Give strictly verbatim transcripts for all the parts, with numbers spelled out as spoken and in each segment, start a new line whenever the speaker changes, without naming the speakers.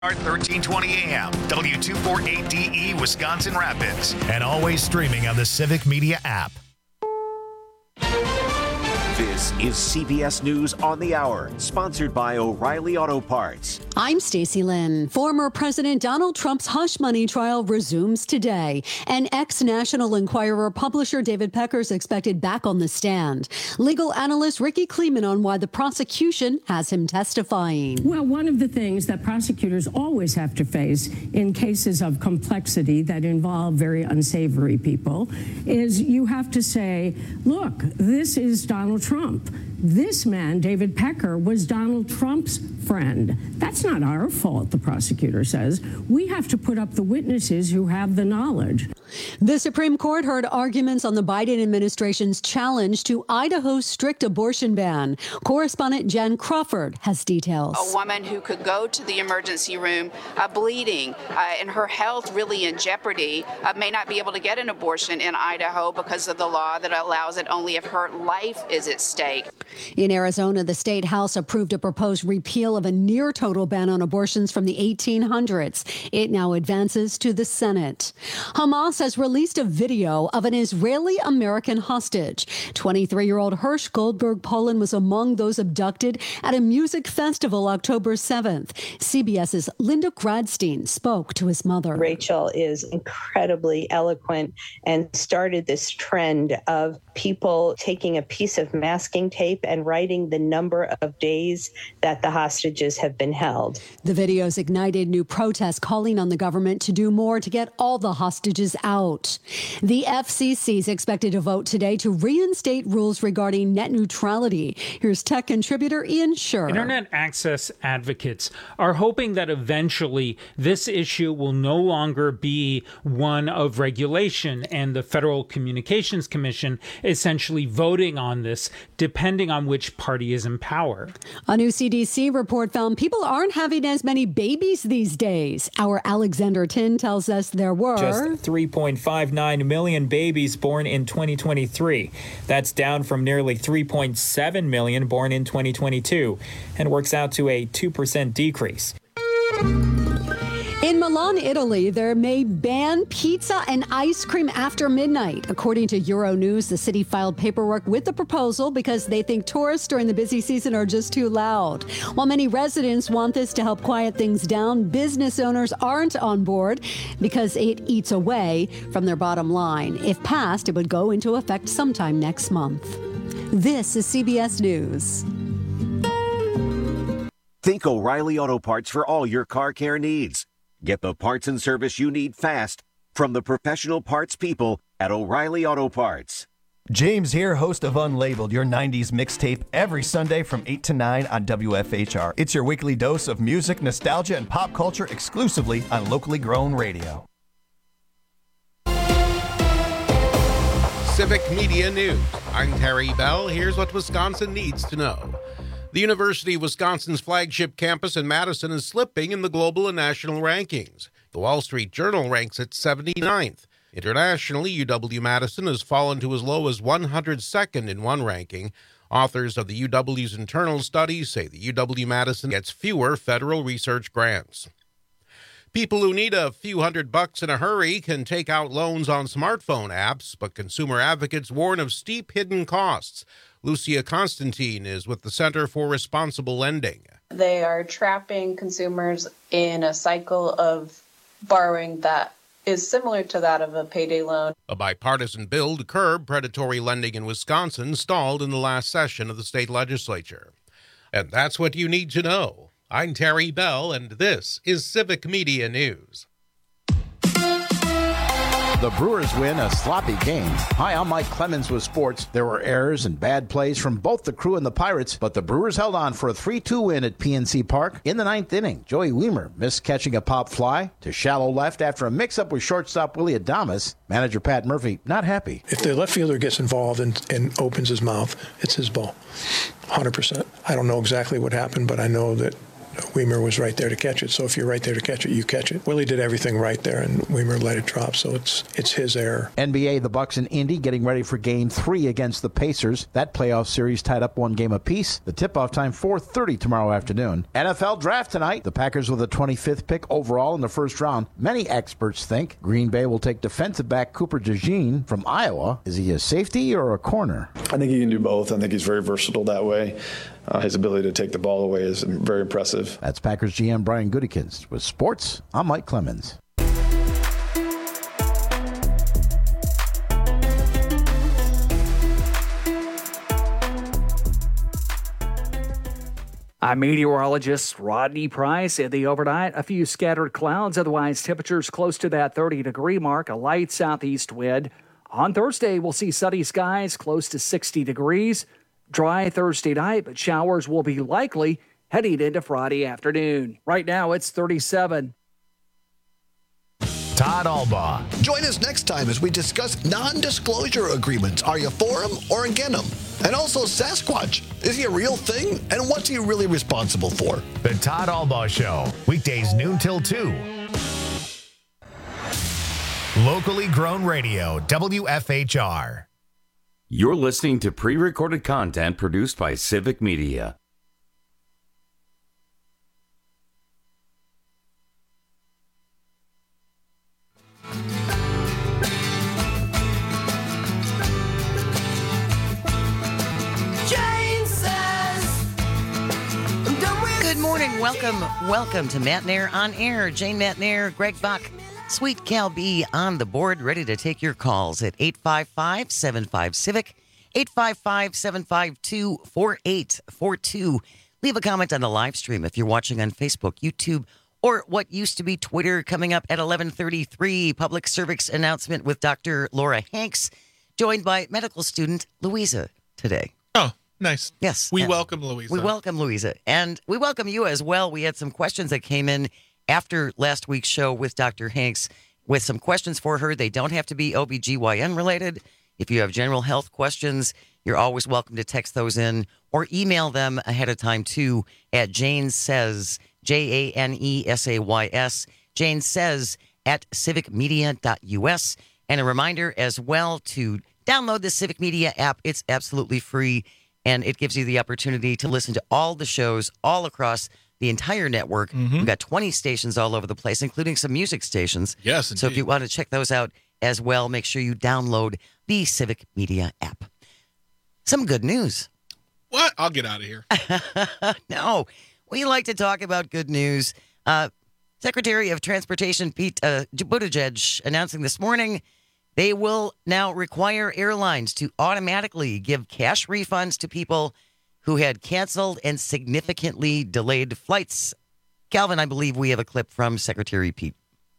thirteen twenty A M, W two forty-eight D E, Wisconsin Rapids, and always streaming on the Civic Media app.
This is C B S News on the Hour, sponsored by O'Reilly Auto Parts.
I'm Stacey Lynn. Former President Donald Trump's hush money trial resumes today. And ex-National Enquirer publisher David Pecker is expected back on the stand. Legal analyst Ricky Kleeman on why the prosecution has him testifying.
Well, one of the things that prosecutors always have to face in cases of complexity that involve very unsavory people is you have to say, look, this is Donald Trump. This man, David Pecker, was Donald Trump's friend. That's not our fault, the prosecutor says. We have to put up the witnesses who have the knowledge.
The Supreme Court heard arguments on the Biden administration's challenge to Idaho's strict abortion ban. Correspondent Jen Crawford has details.
A woman who could go to the emergency room uh, bleeding uh, and her health really in jeopardy uh, may not be able to get an abortion in Idaho because of the law that allows it only if her life is at stake.
In Arizona, the state house approved a proposed repeal of a near total ban on abortions from the eighteen hundreds. It now advances to the Senate. Hamas has released a video of an Israeli-American hostage. twenty-three-year-old Hirsch Goldberg Poland was among those abducted at a music festival October seventh. CBS's Linda Gradstein spoke to his mother.
Rachel is incredibly eloquent and started this trend of people taking a piece of masking tape and writing the number of days that the hostages have been held.
The videos ignited new protests calling on the government to do more to get all the hostages out. The F C C is expected to vote today to reinstate rules regarding net neutrality. Here's tech contributor Ian Scher.
Internet access advocates are hoping that eventually this issue will no longer be one of regulation and the Federal Communications Commission essentially voting on this depending on which party is in power.
A new C D C report found people aren't having as many babies these days. Our Alexander Tin tells us there were
just three point five nine million babies born in twenty twenty-three. That's down from nearly three point seven million born in twenty twenty-two and works out to a two percent decrease.
In Milan, Italy, they may ban pizza and ice cream after midnight. According to Euronews, the city filed paperwork with the proposal because they think tourists during the busy season are just too loud. While many residents want this to help quiet things down, business owners aren't on board because it eats away from their bottom line. If passed, it would go into effect sometime next month. This is C B S News.
Think O'Reilly Auto Parts for all your car care needs. Get the parts and service you need fast from the professional parts people at O'Reilly Auto Parts.
James here, host of Unlabeled, your nineties mixtape, every Sunday from eight to nine on W F H R. It's your weekly dose of music, nostalgia, and pop culture exclusively on locally grown radio.
Civic Media News. I'm Terry Bell. Here's what Wisconsin needs to know. The University of Wisconsin's flagship campus in Madison is slipping in the global and national rankings. The Wall Street Journal ranks it seventy-ninth. Internationally, U W-Madison has fallen to as low as one hundred second in one ranking. Authors of the U W's internal studies say the U W-Madison gets fewer federal research grants. People who need a few hundred bucks in a hurry can take out loans on smartphone apps, but consumer advocates warn of steep hidden costs. Lucia Constantine is with the Center for Responsible Lending.
They are trapping consumers in a cycle of borrowing that is similar to that of a payday loan.
A bipartisan bill to curb predatory lending in Wisconsin stalled in the last session of the state legislature. And that's what you need to know. I'm Terry Bell, and this is Civic Media News.
The Brewers win a sloppy game. Hi, I'm Mike Clemens with sports. There were errors and bad plays from both the Crew and the Pirates, but the Brewers held on for a three two win at P N C Park. In the ninth inning, Joey Weimer missed catching a pop fly to shallow left after a mix-up with shortstop Willie Adames. Manager Pat Murphy not happy.
If the left fielder gets involved and, and opens his mouth, it's his ball. one hundred percent. I don't know exactly what happened, but I know that Weimer was right there to catch it. So if you're right there to catch it, you catch it. Willie did everything right there, and Weimer let it drop. So it's it's his error.
N B A, the Bucks and Indy getting ready for Game Three against the Pacers. That playoff series tied up one game apiece. The tip-off time four thirty tomorrow afternoon. N F L draft tonight. The Packers with the twenty-fifth pick overall in the first round. Many experts think Green Bay will take defensive back Cooper DeJean from Iowa. Is he a safety or a corner?
I think he can do both. I think he's very versatile that way. Uh, his ability to take the ball away is very impressive.
That's Packers G M Brian Gutekunst. With sports, I'm Mike Clemens.
I'm meteorologist Rodney Price. In the overnight, a few scattered clouds. Otherwise, temperatures close to that thirty-degree mark. A light southeast wind. On Thursday, we'll see sunny skies close to sixty degrees. Dry Thursday night, but showers will be likely heading into Friday afternoon. Right now, it's thirty-seven.
Todd Albaugh.
Join us next time as we discuss non-disclosure agreements. Are you for them or against them? And also Sasquatch. Is he a real thing? And what's he really responsible for?
The Todd Albaugh Show. Weekdays noon till two. Locally grown radio, W F H R.
You're listening to pre-recorded content produced by Civic Media.
Good morning. Welcome. Welcome to Matnair on Air. Jane Matnair, Greg Buck, Sweet Cal B on the board, ready to take your calls at eight five five, seven five, Civic, eight five five, seven five two, four eight four two. Leave a comment on the live stream if you're watching on Facebook, YouTube, or what used to be Twitter. Coming up at eleven thirty-three, public service announcement with Doctor Laura Hanks, joined by medical student Louisa today.
Oh, nice.
Yes.
We
and
welcome Louisa.
We welcome Louisa. And we welcome you as well. We had some questions that came in after last week's show with Doctor Hanks with some questions for her. They don't have to be O B G Y N related. If you have general health questions, you're always welcome to text those in or email them ahead of time too at Jane Says, J A N E S A Y S, Jane Says at civic media dot U S. And a reminder as well to download the Civic Media app. It's absolutely free, and it gives you the opportunity to listen to all the shows all across the entire network. Mm-hmm. We've got twenty stations all over the place, including some music stations.
Yes,
So if
indeed.
you want to check those out as well, make sure you download the Civic Media app. Some good news.
What? I'll get out of here.
No, we like to talk about good news. Uh, Secretary of Transportation Pete uh, Buttigieg announcing this morning they will now require airlines to automatically give cash refunds to people who had canceled and significantly delayed flights. Calvin, I believe we have a clip from Secretary Pete.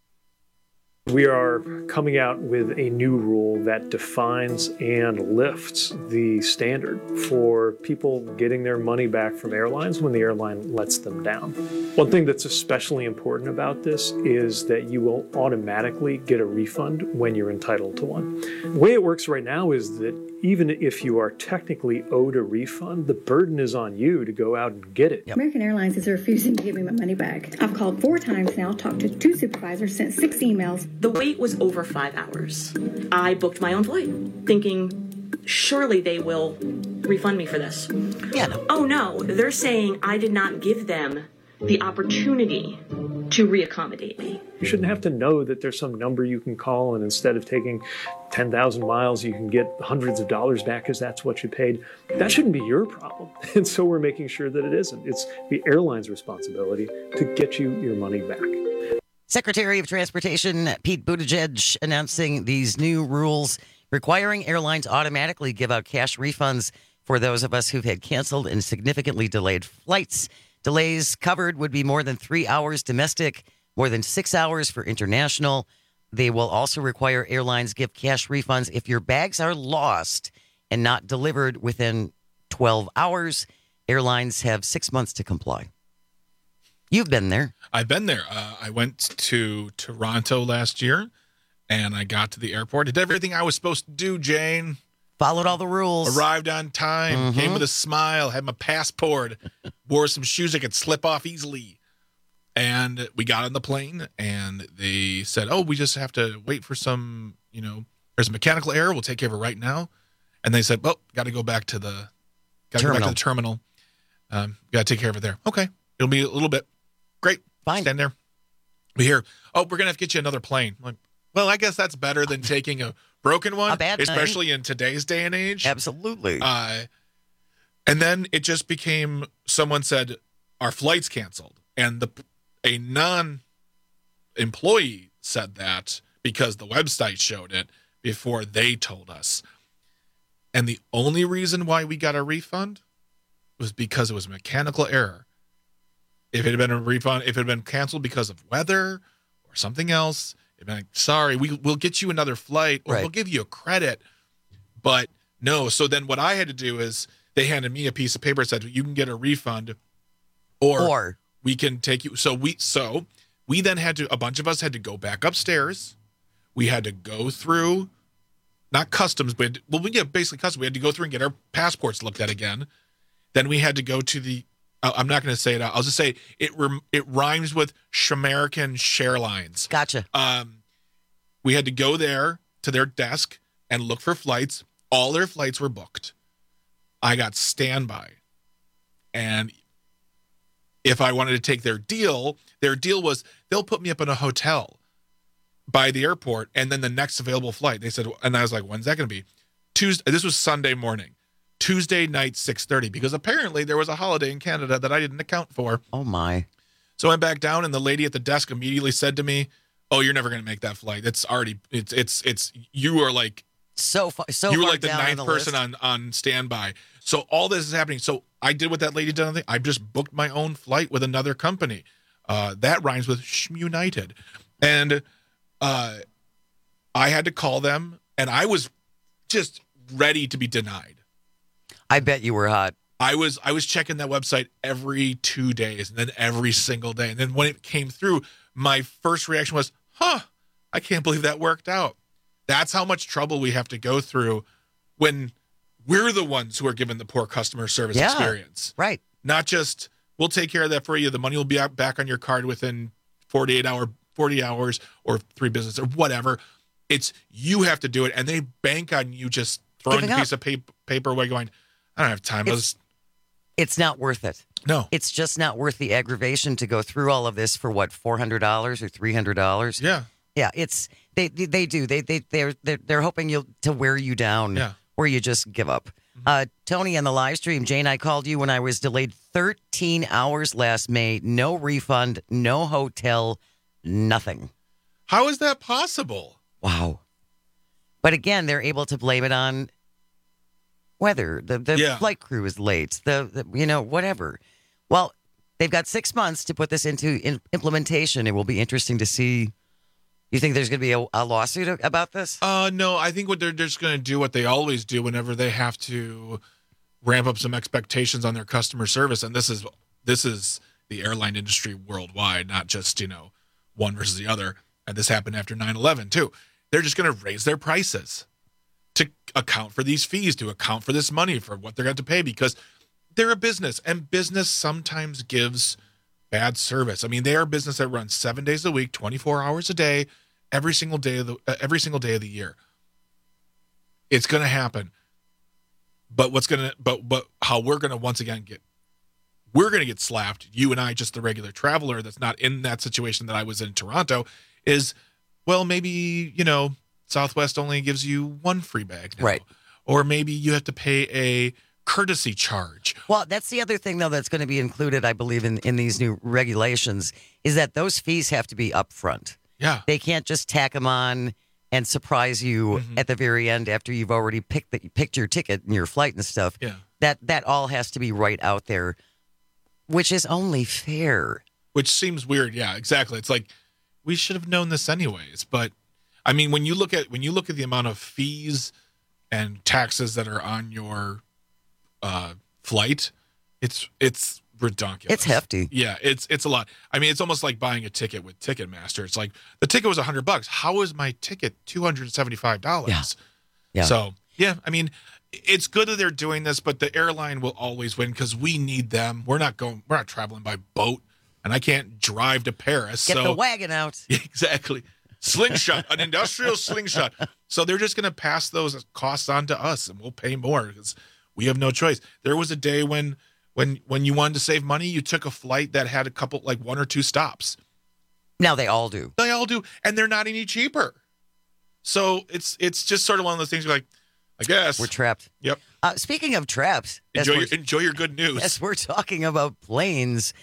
We are coming out with a new rule that defines and lifts the standard for people getting their money back from airlines when the airline lets them down. One thing that's especially important about this is that you will automatically get a refund when you're entitled to one. The way it works right now is that even if you are technically owed a refund, the burden is on you to go out and get it.
Yep. American Airlines is refusing to give me my money back. I've called four times now, talked to two supervisors, sent six emails.
The wait was over five hours. I booked my own flight, thinking surely they will refund me for this.
Yeah. No.
Oh no, they're saying I did not give them the opportunity to reaccommodate me.
You shouldn't have to know that there's some number you can call, and instead of taking ten thousand miles, you can get hundreds of dollars back because that's what you paid. That shouldn't be your problem. And so we're making sure that it isn't. It's the airline's responsibility to get you your money back.
Secretary of Transportation Pete Buttigieg announcing these new rules requiring airlines automatically give out cash refunds for those of us who've had canceled and significantly delayed flights. Delays covered would be more than three hours domestic, more than six hours for international. They will also require airlines give cash refunds if your bags are lost and not delivered within twelve hours. Airlines have six months to comply. You've been there.
I've been there. Uh, I went to Toronto last year, and I got to the airport. I did everything I was supposed to do, Jane.
Followed all the rules.
Arrived on time.
Mm-hmm.
Came with a smile. Had my passport. Wore some shoes that could slip off easily. And we got on the plane, and they said, oh, we just have to wait for some, you know, there's a mechanical error. We'll take care of it right now. And they said, well, got to go back to the, got to go back to the terminal. Um, got to take care of it there. Okay. It'll be a little bit. Great.
Fine.
Stand there. We hear, oh, we're going to have to get you another plane. I'm like, well, I guess that's better than taking a broken one,
A bad
especially in today's day and age.
Absolutely.
Uh, and then it just became, someone said, our flight's canceled. And the a non-employee said that because the website showed it before they told us. And the only reason why we got a refund was because it was a mechanical error. If it had been a refund, if it had been canceled because of weather or something else, it'd been like, sorry, we, we'll get you another flight or
Right.
we'll give you a credit. But no, so then what I had to do is they handed me a piece of paper that said, you can get a refund or,
Or.
we can take you. So we, so we then had to, a bunch of us had to go back upstairs. We had to go through, not customs, but well, we get basically customs. We had to go through and get our passports looked at again. Then we had to go to the, uh, I'm not going to say it out. I'll just say it rem- it rhymes with Shamerican Sharelines.
Gotcha.
Um, we had to go there to their desk and look for flights. All their flights were booked. I got standby. And if I wanted to take their deal, their deal was they'll put me up in a hotel by the airport and then the next available flight. They said, and I was like, when's that going to be? Tuesday. This was Sunday morning. Tuesday night, six thirty, because apparently there was a holiday in Canada that I didn't account for.
Oh, my.
So I went back down, and the lady at the desk immediately said to me, oh, you're never going to make that flight. It's already, it's, it's, it's, you are like,
so far, so
you were
far
like the
down
ninth
on the
person
list.
on, on standby. So all this is happening. So I did what that lady did. I just booked my own flight with another company. Uh, that rhymes with Schmunited. And uh, I had to call them, and I was just ready to be denied.
I bet you were hot.
I was I was checking that website every two days and then every single day. And then when it came through, my first reaction was, huh, I can't believe that worked out. That's how much trouble we have to go through when we're the ones who are given the poor customer service
Yeah,
experience.
Right.
Not just, we'll take care of that for you. The money will be out- back on your card within forty-eight hour, forty hours or three business or whatever. It's you have to do it. And they bank on you just throwing
Giving
a
up.
piece of paper, paper away going, I don't have time. I was,
It's not worth it.
No.
It's just not worth the aggravation to go through all of this for what, four hundred dollars or three hundred dollars?
Yeah.
Yeah, it's they they do. They they they're they're, they're hoping you'll to wear you down
Yeah.
or you just give up. Uh, Tony on the live stream, Jane, I called you when I was delayed thirteen hours last May. No refund, no hotel, nothing.
How is that possible?
Wow. But again, they're able to blame it on weather. The the
Yeah.
flight crew is late. The, the you know whatever. Well, they've got six months to put this into in, implementation. It will be interesting to see. You think there's going to be a, a lawsuit about this?
Uh, no, I think what they're just going to do what they always do whenever they have to ramp up some expectations on their customer service, and this is this is the airline industry worldwide, not just you know one versus the other. And this happened after nine eleven too. They're just going to raise their prices to account for these fees, to account for this money for what they're going to pay because they're a business, and business sometimes gives bad service. I mean, they are a business that runs seven days a week, twenty-four hours a day, every single day of the uh, every single day of the year. It's going to happen. But what's going to but but how we're going to once again get we're going to get slapped, you and I, just the regular traveler that's not in that situation that I was in Toronto, is well, maybe, you know, Southwest only gives you one free bag now.
Right.
Or maybe you have to pay a courtesy charge.
Well, that's the other thing, though, that's going to be included, I believe, in, in these new regulations, is that those fees have to be upfront.
Yeah.
They can't just tack them on and surprise you
Mm-hmm.
at the very end after you've already picked the, picked your ticket and your flight and stuff.
Yeah.
That that all has to be right out there, which is only fair.
Which seems weird. Yeah, exactly. It's like we should have known this anyways. But I mean, when you look at when you look at the amount of fees and taxes that are on your uh, flight, it's it's redonkulous.
It's hefty.
Yeah, it's it's a lot. I mean, it's almost like buying a ticket with Ticketmaster. It's like the ticket was a hundred bucks. How is my ticket two hundred seventy five dollars?
Yeah. Yeah.
So Yeah, I mean, it's good that they're doing this, but the airline will always win because we need them. We're not going. We're not traveling by boat, and I can't drive to Paris.
Get
so.
the wagon out.
Exactly. Slingshot, an industrial slingshot. So they're just going to pass those costs on to us, and we'll pay more because we have no choice. There was a day when, when, when you wanted to save money, you took a flight that had a couple, like one or two stops.
Now they all do.
They all do, and they're not any cheaper. So it's it's just sort of one of those things. You're like, I guess
we're trapped.
Yep.
Uh, speaking of traps,
enjoy your, enjoy your good news.
Yes, we're talking about planes.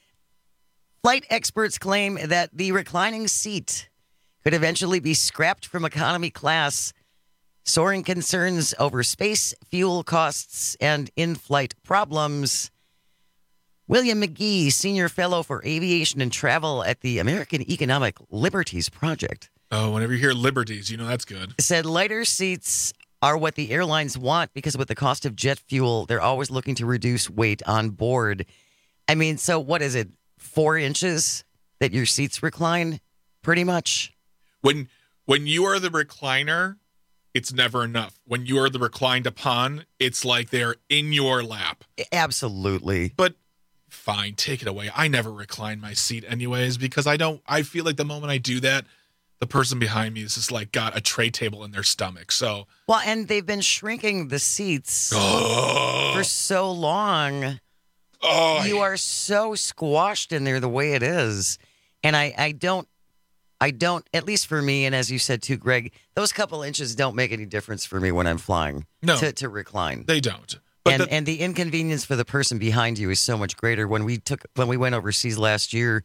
Flight experts claim that the reclining seat could eventually be scrapped from economy class. Soaring concerns over space, fuel costs, and in-flight problems. William McGee, Senior Fellow for Aviation and Travel at the American Economic Liberties Project.
Oh, whenever you hear liberties, you know that's good.
Said lighter seats are what the airlines want because with the cost of jet fuel, they're always looking to reduce weight on board. I mean, so what is it? Four inches that your seats recline, pretty much?
When when you are the recliner, it's never enough. When you are the reclined upon, it's like they're in your lap.
Absolutely.
But fine, take it away. I never recline my seat anyways because I don't, I feel like the moment I do that, the person behind me is just like got a tray table in their stomach. So,
well, and they've been shrinking the seats
oh.
for so long.
Oh,
you are so squashed in there the way it is. And I, I don't, I don't, at least for me, and as you said too, Greg, those couple inches don't make any difference for me when I'm flying
no,
to, to recline.
They don't. But
and
the,
and the inconvenience for the person behind you is so much greater. When we took when we went overseas last year,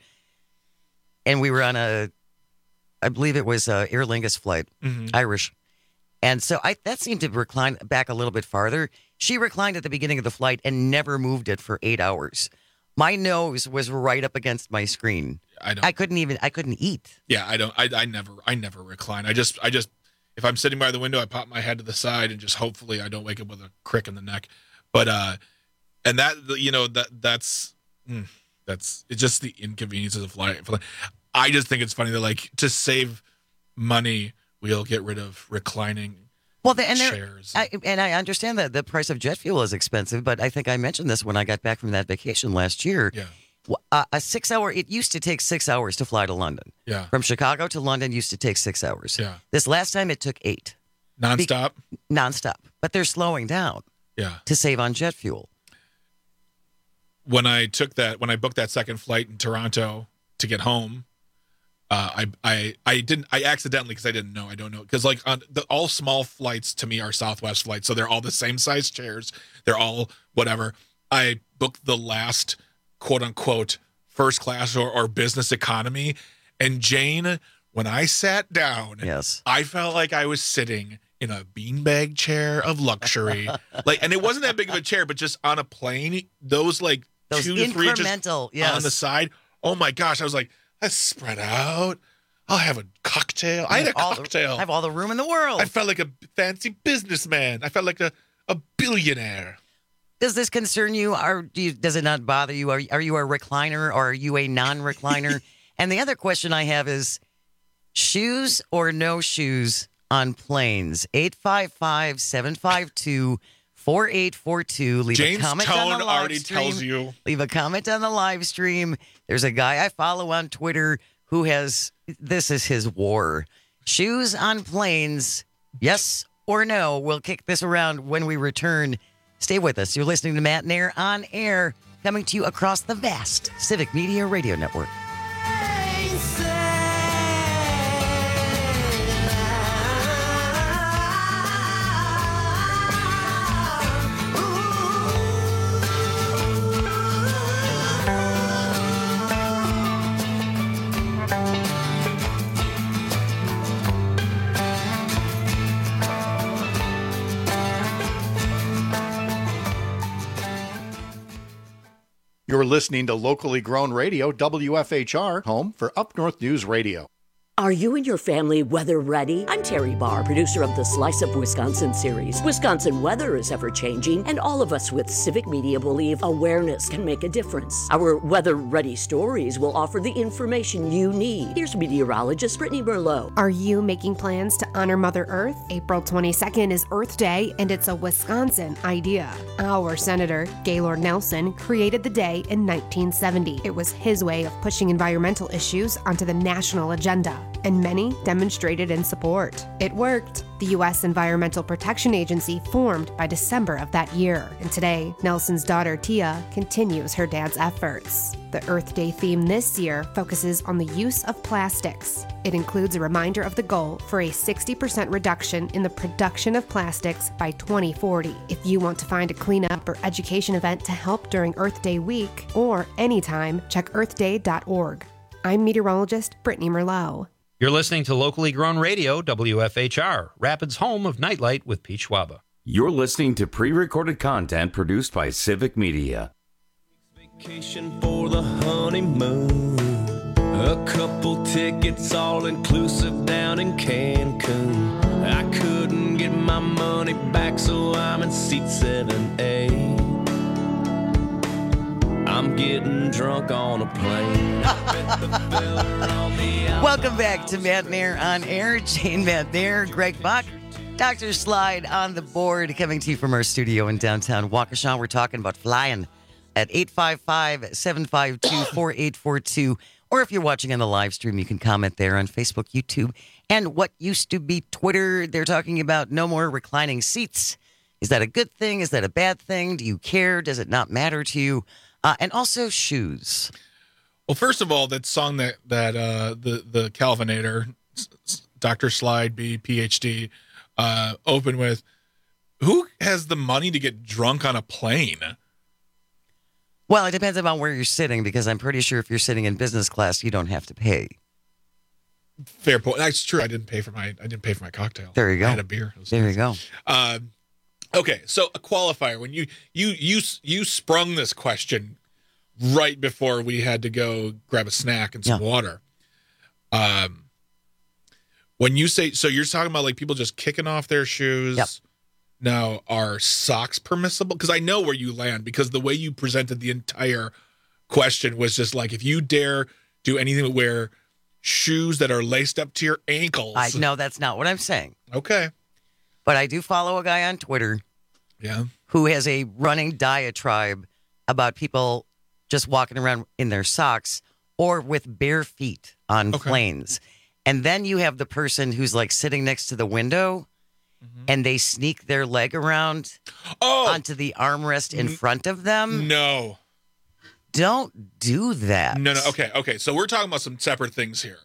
and we were on a, I believe it was a Aer Lingus flight,
mm-hmm.
Irish, and so I that seemed to recline back a little bit farther. She reclined at the beginning of the flight and never moved it for eight hours. My nose was right up against my screen.
I don't.
I couldn't even. I couldn't eat.
Yeah, I don't. I, I never. I never recline. I just. I just. If I'm sitting by the window, I pop my head to the side and just hopefully I don't wake up with a crick in the neck. But uh, and that you know that that's mm, that's it's just the inconveniences of flying. I just think it's funny that like to save money, we'll get rid of reclining.
Well, the, and
chairs.
I, and I understand that the price of jet fuel is expensive, but I think I mentioned this when I got back from that vacation last year.
Yeah.
Uh, a six hour, it used to take six hours to fly to London.
Yeah.
From Chicago to London used to take six hours.
Yeah.
This last time it took eight.
Nonstop?
Be- nonstop. But they're slowing down.
Yeah.
To save on jet fuel.
When I took that, when I booked that second flight in Toronto to get home, uh, I I I didn't I accidentally because I didn't know I don't know because like on the, all small flights to me are Southwest flights, so they're all the same size chairs, they're all whatever. I booked the last quote unquote first class or, or business economy, and Jane, when I sat down,
yes,
I felt like I was sitting in a beanbag chair of luxury, like, and it wasn't that big of a chair, but just on a plane, those like
those
two to three inches
yes.
on the side. Oh my gosh, I was like, let's spread out. I'll have a cocktail. I had a
all
cocktail.
The, I have all the room in the world.
I felt like a fancy businessman. I felt like a, a billionaire.
Does this concern you, or do you, does it not bother you? Are, are you a recliner or are you a non-recliner? And the other question I have is, shoes or no shoes on planes? eight five five, seven five two, four eight four two. Leave
James
a comment
Tone
on the live
already
stream.
tells you.
Leave a comment on the live stream. There's a guy I follow on Twitter who has, this is his war. Shoes on planes, yes or no? We'll kick this around when we return. Stay with us. You're listening to Matt and Air on air, coming to you across the vast Civic Media Radio Network.
You're listening to locally grown radio, W F H R, home for Up North News Radio. Are you and your family weather ready? I'm Terry Barr, producer of the Slice of Wisconsin series. Wisconsin weather is ever-changing, and all of us with Civic Media believe awareness can make a difference. Our weather-ready stories will offer the information you need. Here's meteorologist Brittany Merlot.
Are you making plans to honor Mother Earth? April twenty-second is Earth Day, and it's a Wisconsin idea. Our Senator, Gaylord Nelson, created the day in nineteen seventy. It was his way of pushing environmental issues onto the national agenda, and many demonstrated in support. It worked. The U S Environmental Protection Agency formed by December of that year, and today, Nelson's daughter Tia continues her dad's efforts. The Earth Day theme this year focuses on the use of plastics. It includes a reminder of the goal for a sixty percent reduction in the production of plastics by twenty forty. If you want to find a cleanup or education event to help during Earth Day week or anytime, check earth day dot org. I'm meteorologist Brittany Merlot.
You're listening to locally grown radio, W F H R, Rapids' home of Nightlight with Pete Schwaba.
You're listening to pre-recorded content produced by Civic Media.
Vacation for the honeymoon. A couple tickets all inclusive down in Cancun. I couldn't get my money back, so I'm in seat seven A. I'm getting drunk on a plane.
Welcome back to Matt and Air on Air. Jane Matt Nair, Greg Buck, Doctor Slide on the board, coming to you from our studio in downtown Waukesha. We're talking about flying at eight five five, seven five two, four eight four two. Or if you're watching on the live stream, you can comment there on Facebook, YouTube, and what used to be Twitter. They're talking about no more reclining seats. Is that a good thing? Is that a bad thing? Do you care? Does it not matter to you? Uh, and also shoes.
Well, first of all, that song that that uh, the the Calvinator, Doctor Slide B, P H D, uh, opened with, who has the money to get drunk on a plane?
Well, it depends on where you're sitting, because I'm pretty sure if you're sitting in business class, you don't have to pay.
Fair point. That's true. I didn't pay for my I didn't pay for my cocktail.
There you go.
I had a beer.
There nice. you go.
Uh, okay, so a qualifier. When you you you you sprung this question right before we had to go grab a snack and some yeah. water. Um, when you say, so you're talking about like people just kicking off their shoes.
Yep.
Now, are socks permissible? Because I know where you land, because the way you presented the entire question was just like, if you dare do anything but wear shoes that are laced up to your ankles.
I no, that's not what I'm saying.
Okay.
But I do follow a guy on Twitter.
Yeah.
Who has a running diatribe about people just walking around in their socks or with bare feet on okay. planes. And then you have the person who's like sitting next to the window mm-hmm. and they sneak their leg around
oh.
onto the armrest in front of them.
No.
Don't do that.
No, no. Okay, okay. So we're talking about some separate things here.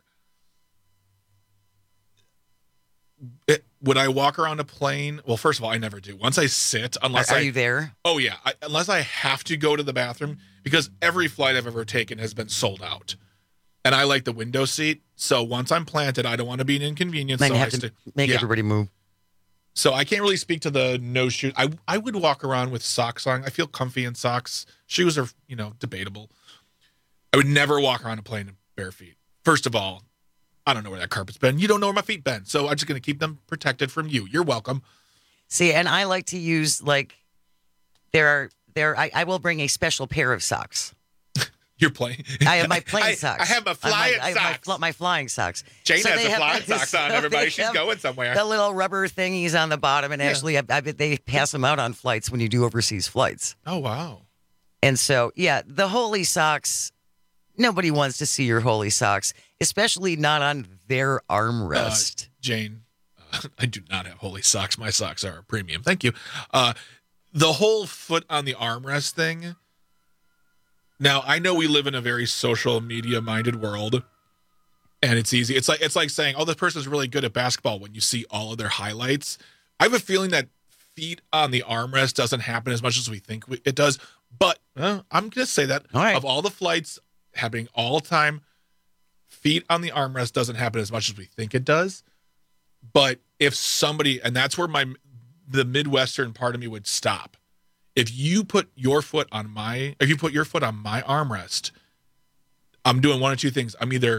It, would I walk around a plane? Well, first of all, I never do. Once I sit, unless
are,
I...
Are you there?
Oh, yeah. I, unless I have to go to the bathroom, because every flight I've ever taken has been sold out. And I like the window seat. So once I'm planted, I don't want to be an inconvenience.
Then
so
you
I
have to
st-
make
yeah.
everybody move.
So I can't really speak to the no shoes. I, I would walk around with socks on. I feel comfy in socks. Shoes are, you know, debatable. I would never walk around a plane in bare feet. First of all, I don't know where that carpet's been. You don't know where my feet been. So I'm just going to keep them protected from you. You're welcome.
See, and I like to use, like, there are, there, I, I will bring a special pair of socks.
You're playing.
I have my plane
I,
socks.
I have my flying
I have my,
socks.
I have my, my flying socks.
Jane
so
has the
have,
flying socks on,
so
everybody. She's going somewhere.
The little rubber thingies on the bottom. And
yeah.
actually, I, I bet they pass them out on flights when you do overseas flights.
Oh, wow.
And so, yeah, the holy socks, nobody wants to see your holy socks, especially not on their armrest.
Uh, Jane, uh, I do not have holy socks. My socks are a premium. Thank you. Uh, the whole foot on the armrest thing. Now, I know we live in a very social media minded world, and it's easy. It's like it's like saying, oh, this person's really good at basketball when you see all of their highlights. I have a feeling that feet on the armrest doesn't happen as much as we think it does. But uh, I'm going to say that
all right.
of all the flights happening all the time, feet on the armrest doesn't happen as much as we think it does. But if somebody, and that's where my the Midwestern part of me would stop. If you put your foot on my, if you put your foot on my armrest, I'm doing one of two things. I'm either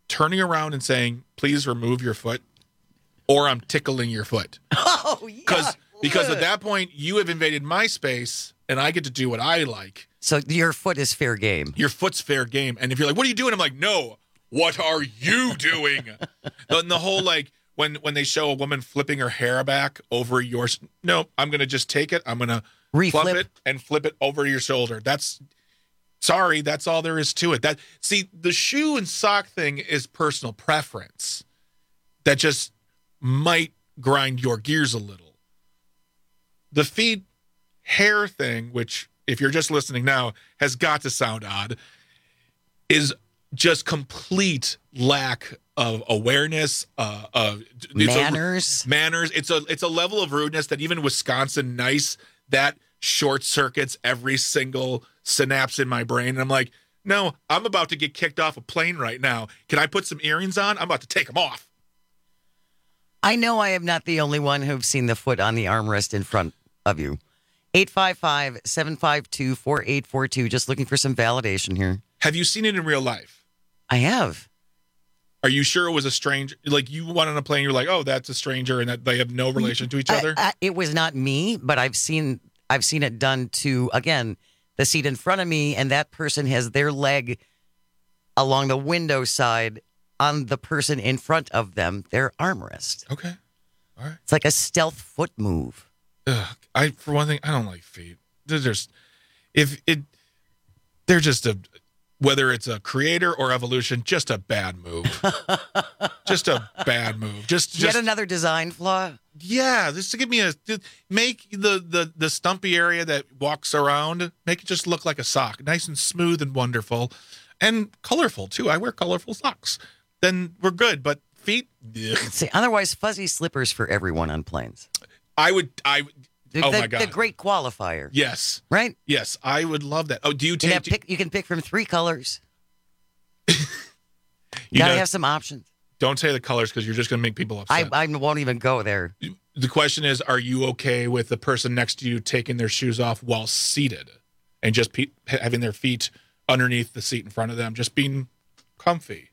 turning around and saying, please remove your foot, or I'm tickling your foot.
Oh, yeah.
Because at that point, you have invaded my space, and I get to do what I like.
So your foot is fair game.
Your foot's fair game. And if you're like, what are you doing? I'm like, no, what are you doing? And the whole, like, when, when they show a woman flipping her hair back over yours, no, I'm going to just take it. I'm going to flip it and flip it over your shoulder. That's, sorry, that's all there is to it. That See, the shoe and sock thing is personal preference. That just might grind your gears a little. The feet hair thing, which if you're just listening now has got to sound odd, is just complete lack of awareness, uh, of
manners.
A, manners. It's a it's a level of rudeness that even Wisconsin nice that short circuits every single synapse in my brain. And I'm like, no, I'm about to get kicked off a plane right now. Can I put some earrings on? I'm about to take them off.
I know I am not the only one who've seen the foot on the armrest in front of you. eight five five, seven five two, four eight four two. Just looking for some validation here.
Have you seen it in real life?
I have.
Are you sure it was a stranger? Like you went on a plane, you're like, oh, that's a stranger, and that they have no relation to each other?
I, I, it was not me, but I've seen I've seen it done to, again, the seat in front of me, and that person has their leg along the window side on the person in front of them, their armrest.
Okay. All right.
It's like a stealth foot move.
Ugh, I for one thing, I don't like feet. They're just if it they're just a whether it's a creator or evolution, just a bad move. Just a bad move. Just
Yet
just
another design flaw.
Yeah, just to give me a make the the the stumpy area that walks around, make it just look like a sock, nice and smooth and wonderful, and colorful too. I wear colorful socks. Then we're good. But feet, ugh.
See, otherwise, fuzzy slippers for everyone on planes.
I would. I.
The,
oh
the,
my god,
the great qualifier.
Yes.
Right.
Yes, I would love that. Oh, do you
You,
take?
can pick, you can pick from three colors.
you
gotta
know,
have some options.
Don't say the colors because you're just going to make people upset.
I, I won't even go there.
The question is, are you okay with the person next to you taking their shoes off while seated and just pe- having their feet underneath the seat in front of them, just being comfy?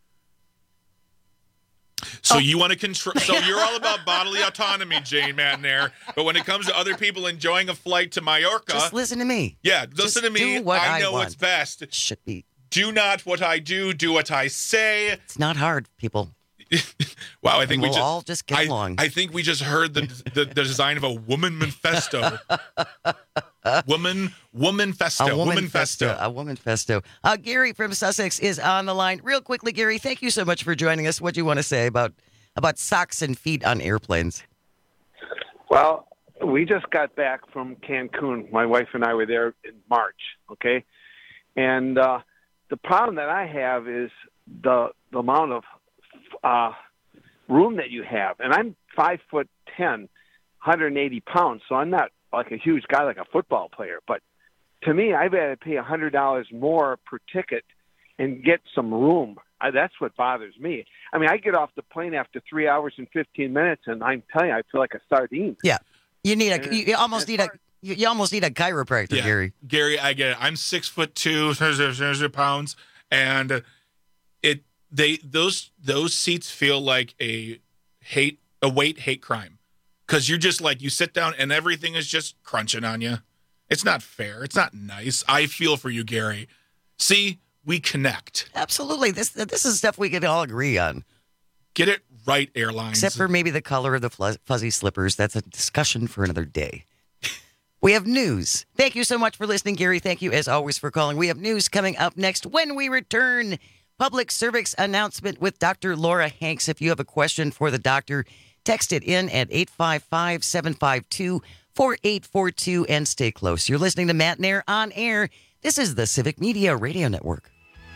So
Oh.
you want to control? So you're all about bodily autonomy, Jane Matnair. But when it comes to other people enjoying a flight to Mallorca,
Just listen to me.
yeah, listen
Just
to me.
do what
I
I
know
want.
what's best.
Should be.
Do not what I do. Do what I say.
It's not hard, people.
Wow, I think
And
we
we'll
just
all just get
I,
along.
I think we just heard the the, the design of a woman manifesto. woman woman festo.
A woman
festo.
festo. A woman festo. Uh, Gary from Sussex is on the line. Real quickly, Gary, thank you so much for joining us. What do you want to say about about socks and feet on airplanes?
Well, we just got back from Cancun. My wife and I were there in March, okay? And uh, the problem that I have is the the amount of uh, room that you have. And I'm five foot ten, one hundred eighty pounds, so I'm not like a huge guy like a football player. But to me, I've had to pay one hundred dollars more per ticket and get some room. I, that's what bothers me. I mean, I get off the plane after three hours and fifteen minutes, and I'm telling you, I feel like a sardine.
Yeah, you need a.
And-
You, you almost need a. You, you almost need a chiropractor,
Yeah.
Gary.
Gary, I get it. I'm six foot two, pounds, and it they those those seats feel like a hate a weight hate crime because you're just like you sit down and everything is just crunching on you. It's not fair. It's not nice. I feel for you, Gary. See, we connect.
Absolutely. This this is stuff we can all agree on.
Get it right, airlines.
Except for maybe the color of the fuzz- fuzzy slippers. That's a discussion for another day. We have news. Thank you so much for listening, Gary. Thank you, as always, for calling. We have news coming up next when we return. Public service announcement with Doctor Laura Hanks. If you have a question for the doctor, text it in at eight five five, seven five two, four eight four two and stay close. You're listening to Matt and Air on air. This is the Civic Media Radio Network.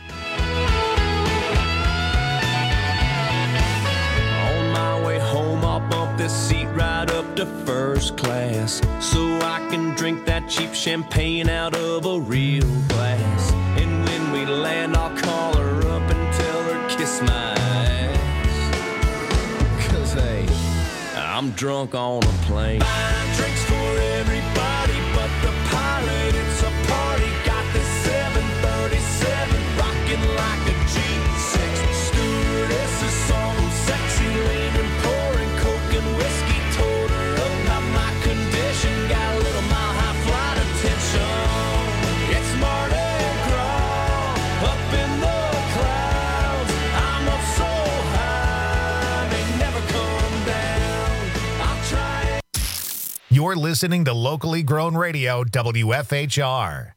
On my way home, I'll bump this seat right up to first class so I can drink that cheap champagne out of a real glass. And when we land, I'll call her up and tell her kiss my ass. Cause hey, I'm drunk on a plane. Buying drinks for everybody but the pilot. It's a party. Got this seven thirty-seven rocking like a G six.
You're listening to locally grown radio, W F H R.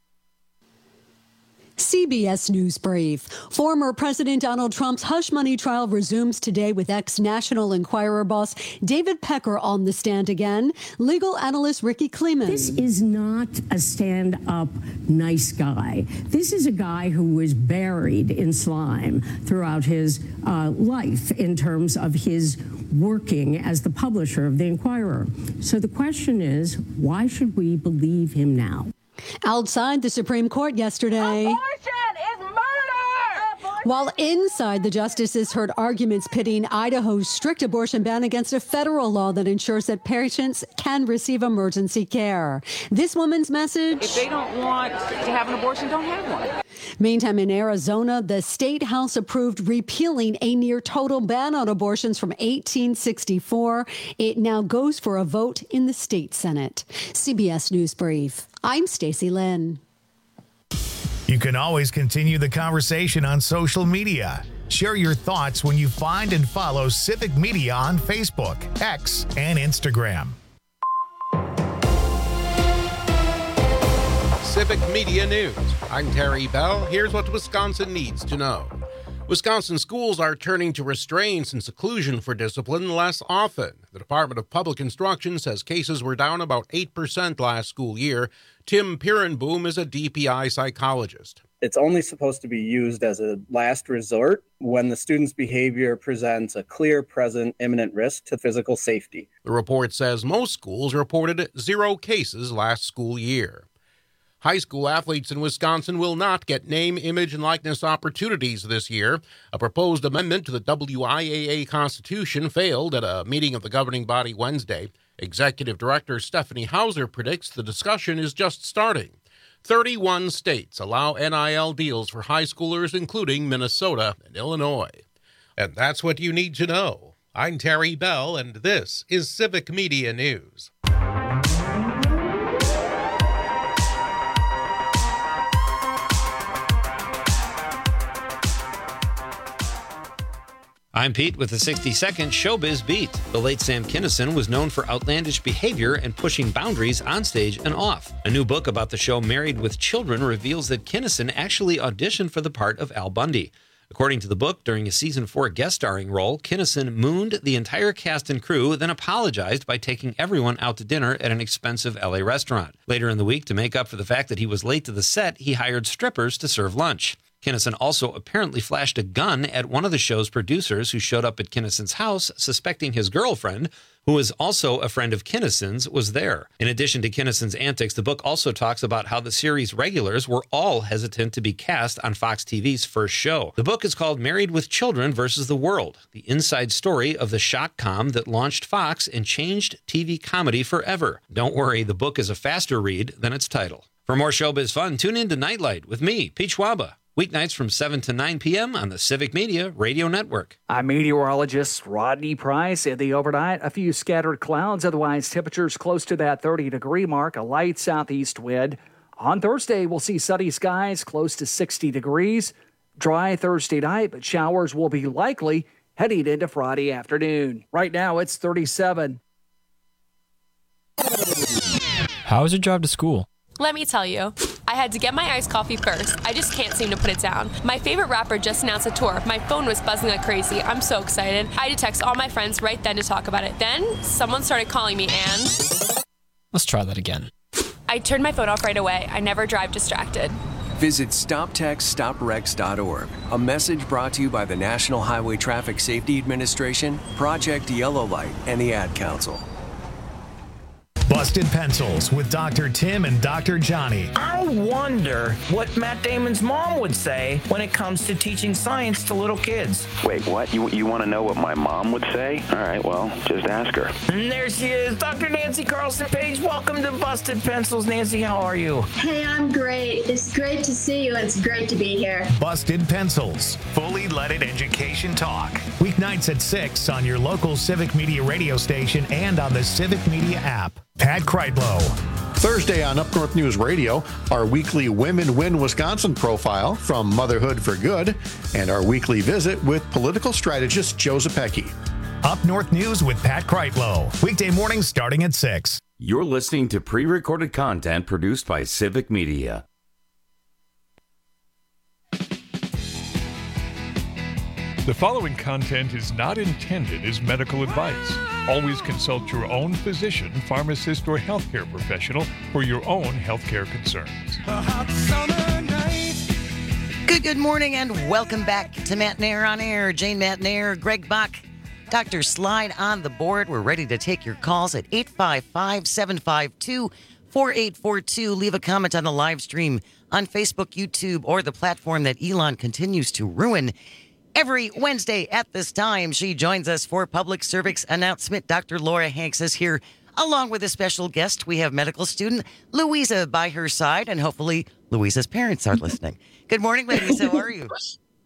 C B S News Brief. Former President Donald Trump's hush money trial resumes today with ex-National Enquirer boss David Pecker on the stand again. Legal analyst Ricky Kleeman.
This is not a stand-up nice guy. This is a guy who was buried in slime throughout his uh, life in terms of his working as the publisher of the Enquirer. So the question is, why should we believe him now?
Outside the Supreme Court yesterday,
Abortion is murder! Abortion.
While inside, the justices heard arguments pitting Idaho's strict abortion ban against a federal law that ensures that patients can receive emergency care. This woman's message:
if they don't want to have an abortion, don't have one.
Meantime, in Arizona, the state house approved repealing a near total ban on abortions from eighteen sixty-four. It now goes for a vote in the state Senate. C B S News Brief. I'm Stacey Lynn.
You can always continue the conversation on social media. Share your thoughts when you find and follow Civic Media on Facebook, X, and Instagram.
Civic Media News. I'm Terry Bell. Here's what Wisconsin needs to know. Wisconsin schools are turning to restraints and seclusion for discipline less often. The Department of Public Instruction says cases were down about eight percent last school year. Tim Pirenboom is a D P I psychologist.
It's only supposed to be used as a last resort when the student's behavior presents a clear, present, imminent risk to physical safety.
The report says most schools reported zero cases last school year. High school athletes in Wisconsin will not get name, image, and likeness opportunities this year. A proposed amendment to the W I A A Constitution failed at a meeting of the governing body Wednesday. Executive Director Stephanie Hauser predicts the discussion is just starting. thirty-one states allow N I L deals for high schoolers, including Minnesota and Illinois. And that's what you need to know. I'm Terry Bell, and this is Civic Media News.
I'm Pete with the sixty-second Showbiz Beat. The late Sam Kinison was known for outlandish behavior and pushing boundaries on stage and off. A new book about the show Married with Children reveals that Kinison actually auditioned for the part of Al Bundy. According to the book, during a season four guest starring role, Kinison mooned the entire cast and crew, then apologized by taking everyone out to dinner at an expensive L A restaurant. Later in the week, to make up for the fact that he was late to the set, he hired strippers to serve lunch. Kinison also apparently flashed a gun at one of the show's producers who showed up at Kinison's house, suspecting his girlfriend, who was also a friend of Kinison's, was there. In addition to Kinison's antics, the book also talks about how the series regulars were all hesitant to be cast on Fox T V's first show. The book is called Married with Children versus the World, the inside story of the shock-com that launched Fox and changed T V comedy forever. Don't worry, the book is a faster read than its title. For more showbiz fun, tune in to Nightlight with me, Pete Schwaba. Weeknights from seven to nine p.m. on the Civic Media Radio Network.
I'm meteorologist Rodney Price. In the overnight, a few scattered clouds. Otherwise, temperatures close to that thirty-degree mark. A light southeast wind. On Thursday, we'll see sunny skies close to sixty degrees. Dry Thursday night, but showers will be likely heading into Friday afternoon. Right now, it's thirty-seven.
How is your drive to school?
Let me tell you, I had to get my iced coffee first. I just can't seem to put it down. My favorite rapper just announced a tour. My phone was buzzing like crazy. I'm so excited. I had to text all my friends right then to talk about it. Then, someone started calling me and...
Let's try that again.
I turned my phone off right away. I never drive distracted.
Visit stop text stop wrecks dot org. A message brought to you by the National Highway Traffic Safety Administration, Project Yellow Light, and the Ad Council.
Busted Pencils with Doctor Tim and Doctor Johnny.
I wonder what Matt Damon's mom would say when it comes to teaching science to little kids.
Wait, what? You you want to know what my mom would say? All right, well, just ask her.
And there she is, Doctor Nancy Carlson Page. Welcome to Busted Pencils. Nancy, how are you?
Hey, I'm great. It's great to see you. It's great to be here.
Busted Pencils, fully leaded education talk. Weeknights at six on your local Civic Media radio station and on the Civic Media app. Pat Kreitlow.
Thursday on Up North News Radio, our weekly Women Win Wisconsin profile from Motherhood for Good, and our weekly visit with political strategist Joe Zepecki.
Up North News with Pat Kreitlow. Weekday mornings starting at six.
You're listening to pre-recorded content produced by Civic Media.
The following content is not intended as medical advice. Always consult your own physician, pharmacist, or healthcare professional for your own healthcare concerns.
Good, good morning, and welcome back to Matt Nair on Air. Jane Matt Nair, Greg Bach, Doctor Slide on the board. We're ready to take your calls at eight five five, seven five two, four eight four two. Leave a comment on the live stream on Facebook, YouTube, or the platform that Elon continues to ruin. Every Wednesday at this time, she joins us for public service announcement. Doctor Laura Hanks is here, along with a special guest. We have medical student Louisa by her side, and hopefully Louisa's parents are listening. Good morning, ladies. How are you?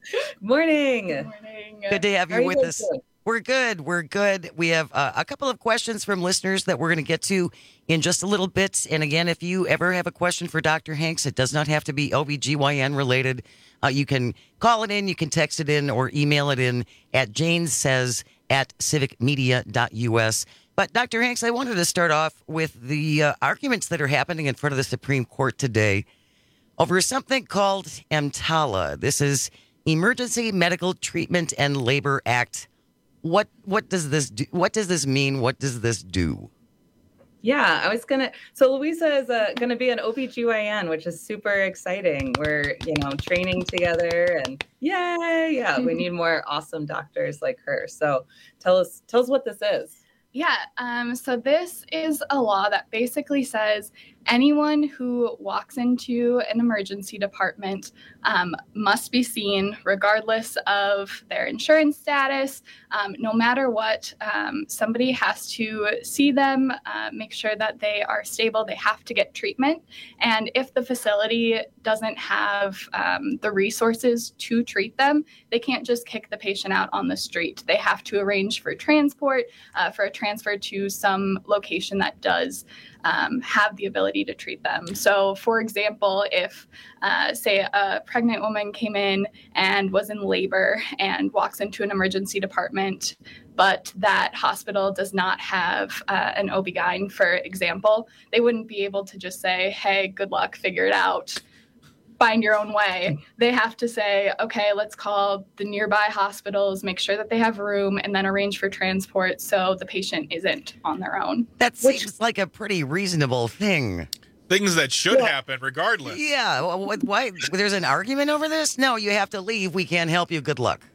Morning. Good morning.
Good to have you
How are
with
you
us.
doing?
We're good. We're good. We have uh, a couple of questions from listeners that we're going to get to in just a little bit. And again, if you ever have a question for Doctor Hanks, it does not have to be O B G Y N related. Uh, you can call it in, you can text it in, or email it in at janesays at civicmedia dot U S. But Doctor Hanks, I wanted to start off with the uh, arguments that are happening in front of the Supreme Court today over something called EMTALA. This is Emergency Medical Treatment and Labor Act. What what does this do? What does this mean? What does this do?
Yeah, I was gonna. So Louisa is uh, gonna be an O B G Y N, which is super exciting. We're you know training together, and yay, yeah, we need more awesome doctors like her. So tell us, tell us what this is.
Yeah, um, so this is a law that basically says anyone who walks into an emergency department um, must be seen regardless of their insurance status. Um, no matter what, um, somebody has to see them, uh, make sure that they are stable. They have to get treatment. And if the facility doesn't have um, the resources to treat them, they can't just kick the patient out on the street. They have to arrange for transport, uh, for a transfer to some location that does um, have the ability to treat them. So, for example, if, uh, say, a pregnant woman came in and was in labor and walks into an emergency department, but that hospital does not have uh, an O B G Y N, for example, they wouldn't be able to just say, hey, good luck, figure it out. Find your own way. They have to say, okay, let's call the nearby hospitals, make sure that they have room, and then arrange for transport so the patient isn't on their own.
That seems Which, like a pretty reasonable thing.
Things that should
yeah.
happen regardless.
Yeah. Why? There's an argument over this? No, you have to leave. We can't help you. Good luck.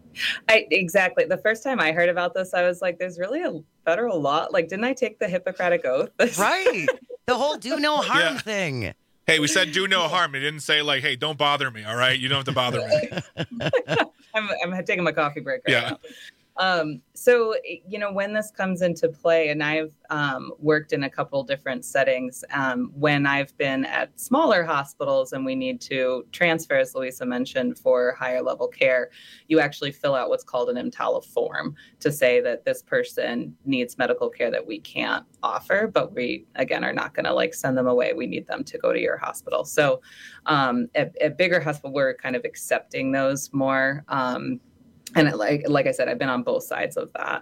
I, exactly. The first time I heard about this, I was like, there's really a federal law. Like, didn't I take the Hippocratic Oath?
Right. The whole do no harm yeah. thing.
Hey, we said do no harm. It didn't say like, hey, don't bother me. All right. You don't have to bother me.
I'm, I'm taking my coffee break right
yeah.
now. Um, so, you know, when this comes into play, and I've um, worked in a couple different settings, um, when I've been at smaller hospitals and we need to transfer, as Louisa mentioned, for higher level care, you actually fill out what's called an EMTALA form to say that this person needs medical care that we can't offer, but we, again, are not going to like send them away. We need them to go to your hospital. So um, at, at bigger hospital, we're kind of accepting those more. Um, And it, like like I said, I've been on both sides of that.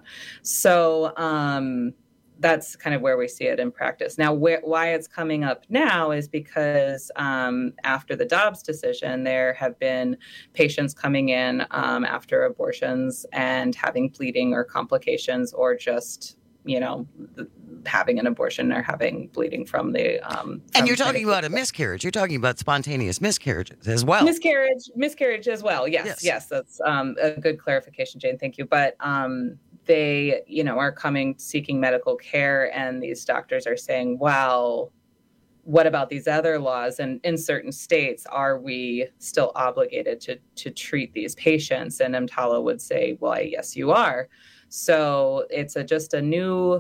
So um, that's kind of where we see it in practice. Now, where, why it's coming up now is because um, after the Dobbs decision, there have been patients coming in um, after abortions and having bleeding or complications, or just, you know, having an abortion or having bleeding from the um
and from you're talking about a miscarriage. You're talking about spontaneous miscarriages as well.
Miscarriage, miscarriage as well. Yes, yes, yes that's um, a good clarification, Jane. Thank you. But um, they, you know, are coming seeking medical care, and these doctors are saying, "Well, what about these other laws? And in certain states, are we still obligated to to treat these patients?" And EMTALA would say, "Well, yes, you are." So it's a, just a new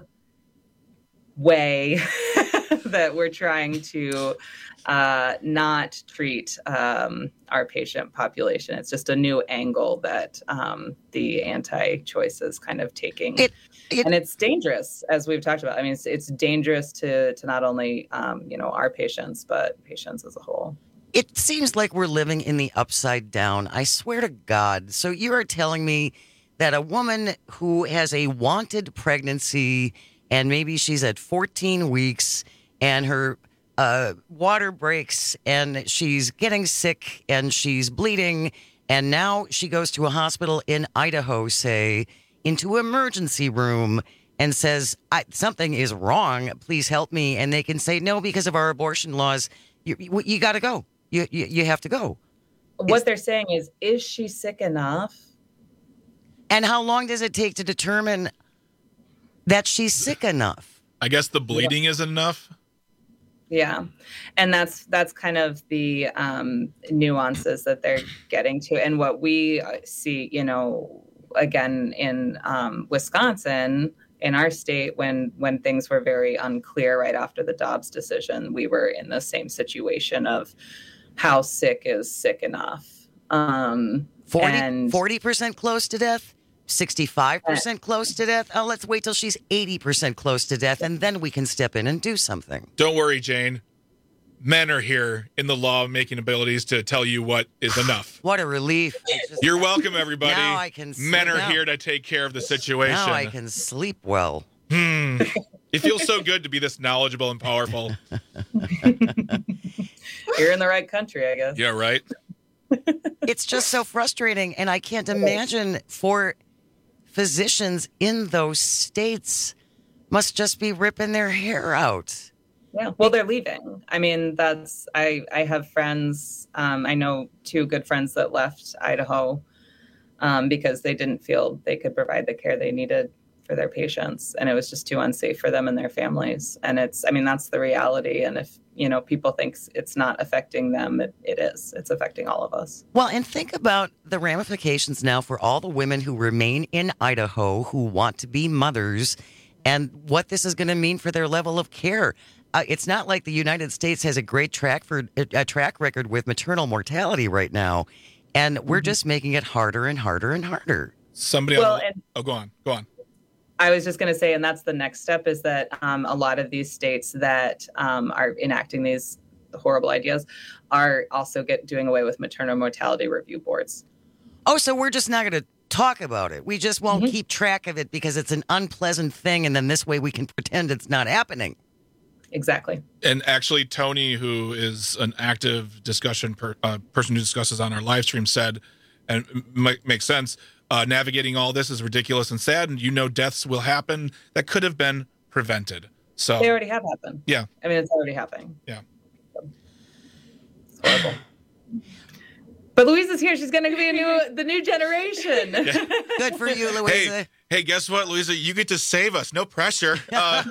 way that we're trying to uh, not treat um, our patient population. It's just a new angle that um, the anti-choice is kind of taking. It, it, and it's dangerous, as we've talked about. I mean, it's, it's dangerous to, to not only, um, you know, our patients, but patients as a whole.
It seems like we're living in the upside down. I swear to God. So you are telling me that a woman who has a wanted pregnancy and maybe she's at fourteen weeks and her uh, water breaks and she's getting sick and she's bleeding, and now she goes to a hospital in Idaho, say, into emergency room and says, I, something is wrong, please help me. And they can say, no, because of our abortion laws, you, you, you got to go. You, you you have to go.
What
It's,
they're saying is, is she sick enough?
and how long does it take to determine that she's sick enough?
I guess the bleeding is enough.
Yeah, and that's that's kind of the um, nuances that they're getting to, and what we see, you know, again in um, Wisconsin, in our state, when when things were very unclear right after the Dobbs decision, we were in the same situation of how sick is sick enough. Um,
forty percent close to death, sixty-five percent close to death. Oh, let's wait till she's eighty percent close to death, and then we can step in and do something.
Don't worry, Jane. Men are here in the law-making abilities to tell you what is enough.
What a relief. Just,
You're welcome, everybody.
Now I can sleep.
Men are
now.
here to take care of the situation.
Now I can sleep well.
Hmm. It feels so good to be this knowledgeable and powerful.
You're in the right country, I guess.
Yeah, right?
It's just so frustrating, and I can't imagine for physicians in those states must just be ripping their hair out.
Yeah, well, they're leaving. I mean, that's I. I have friends. Um, I know two good friends that left Idaho um, because they didn't feel they could provide the care they needed for their patients, and it was just too unsafe for them and their families. And it's, I mean, that's the reality. And if you know people think it's not affecting them, it, it is. It's affecting all of us.
Well, and think about the ramifications now for all the women who remain in Idaho who want to be mothers, and what this is going to mean for their level of care. Uh, it's not like the United States has a great track for a track record with maternal mortality right now, and we're
Mm-hmm.
just making it harder and harder and harder.
Somebody.
Well,
on the,
and-
oh, go on. Go on.
I was just going to say, and that's the next step, is that um, a lot of these states that um, are enacting these horrible ideas are also get doing away with maternal mortality review boards.
Oh, so we're just not going to talk about it. We just won't
Mm-hmm.
keep track of it because it's an unpleasant thing, and then this way we can pretend it's not happening.
Exactly.
And actually, Tony, who is an active discussion per, uh, person who discusses on our live stream, said, and it m- makes sense, uh, navigating all this is ridiculous and sad, and you know deaths will happen that could have been prevented. So
They already have happened.
Yeah.
I mean, it's already happening.
Yeah.
It's horrible. But Louisa's here. She's going to be a new, the new generation.
Good for you, Louisa.
Hey, hey, guess what, Louisa? You get to save us. No pressure. Uh,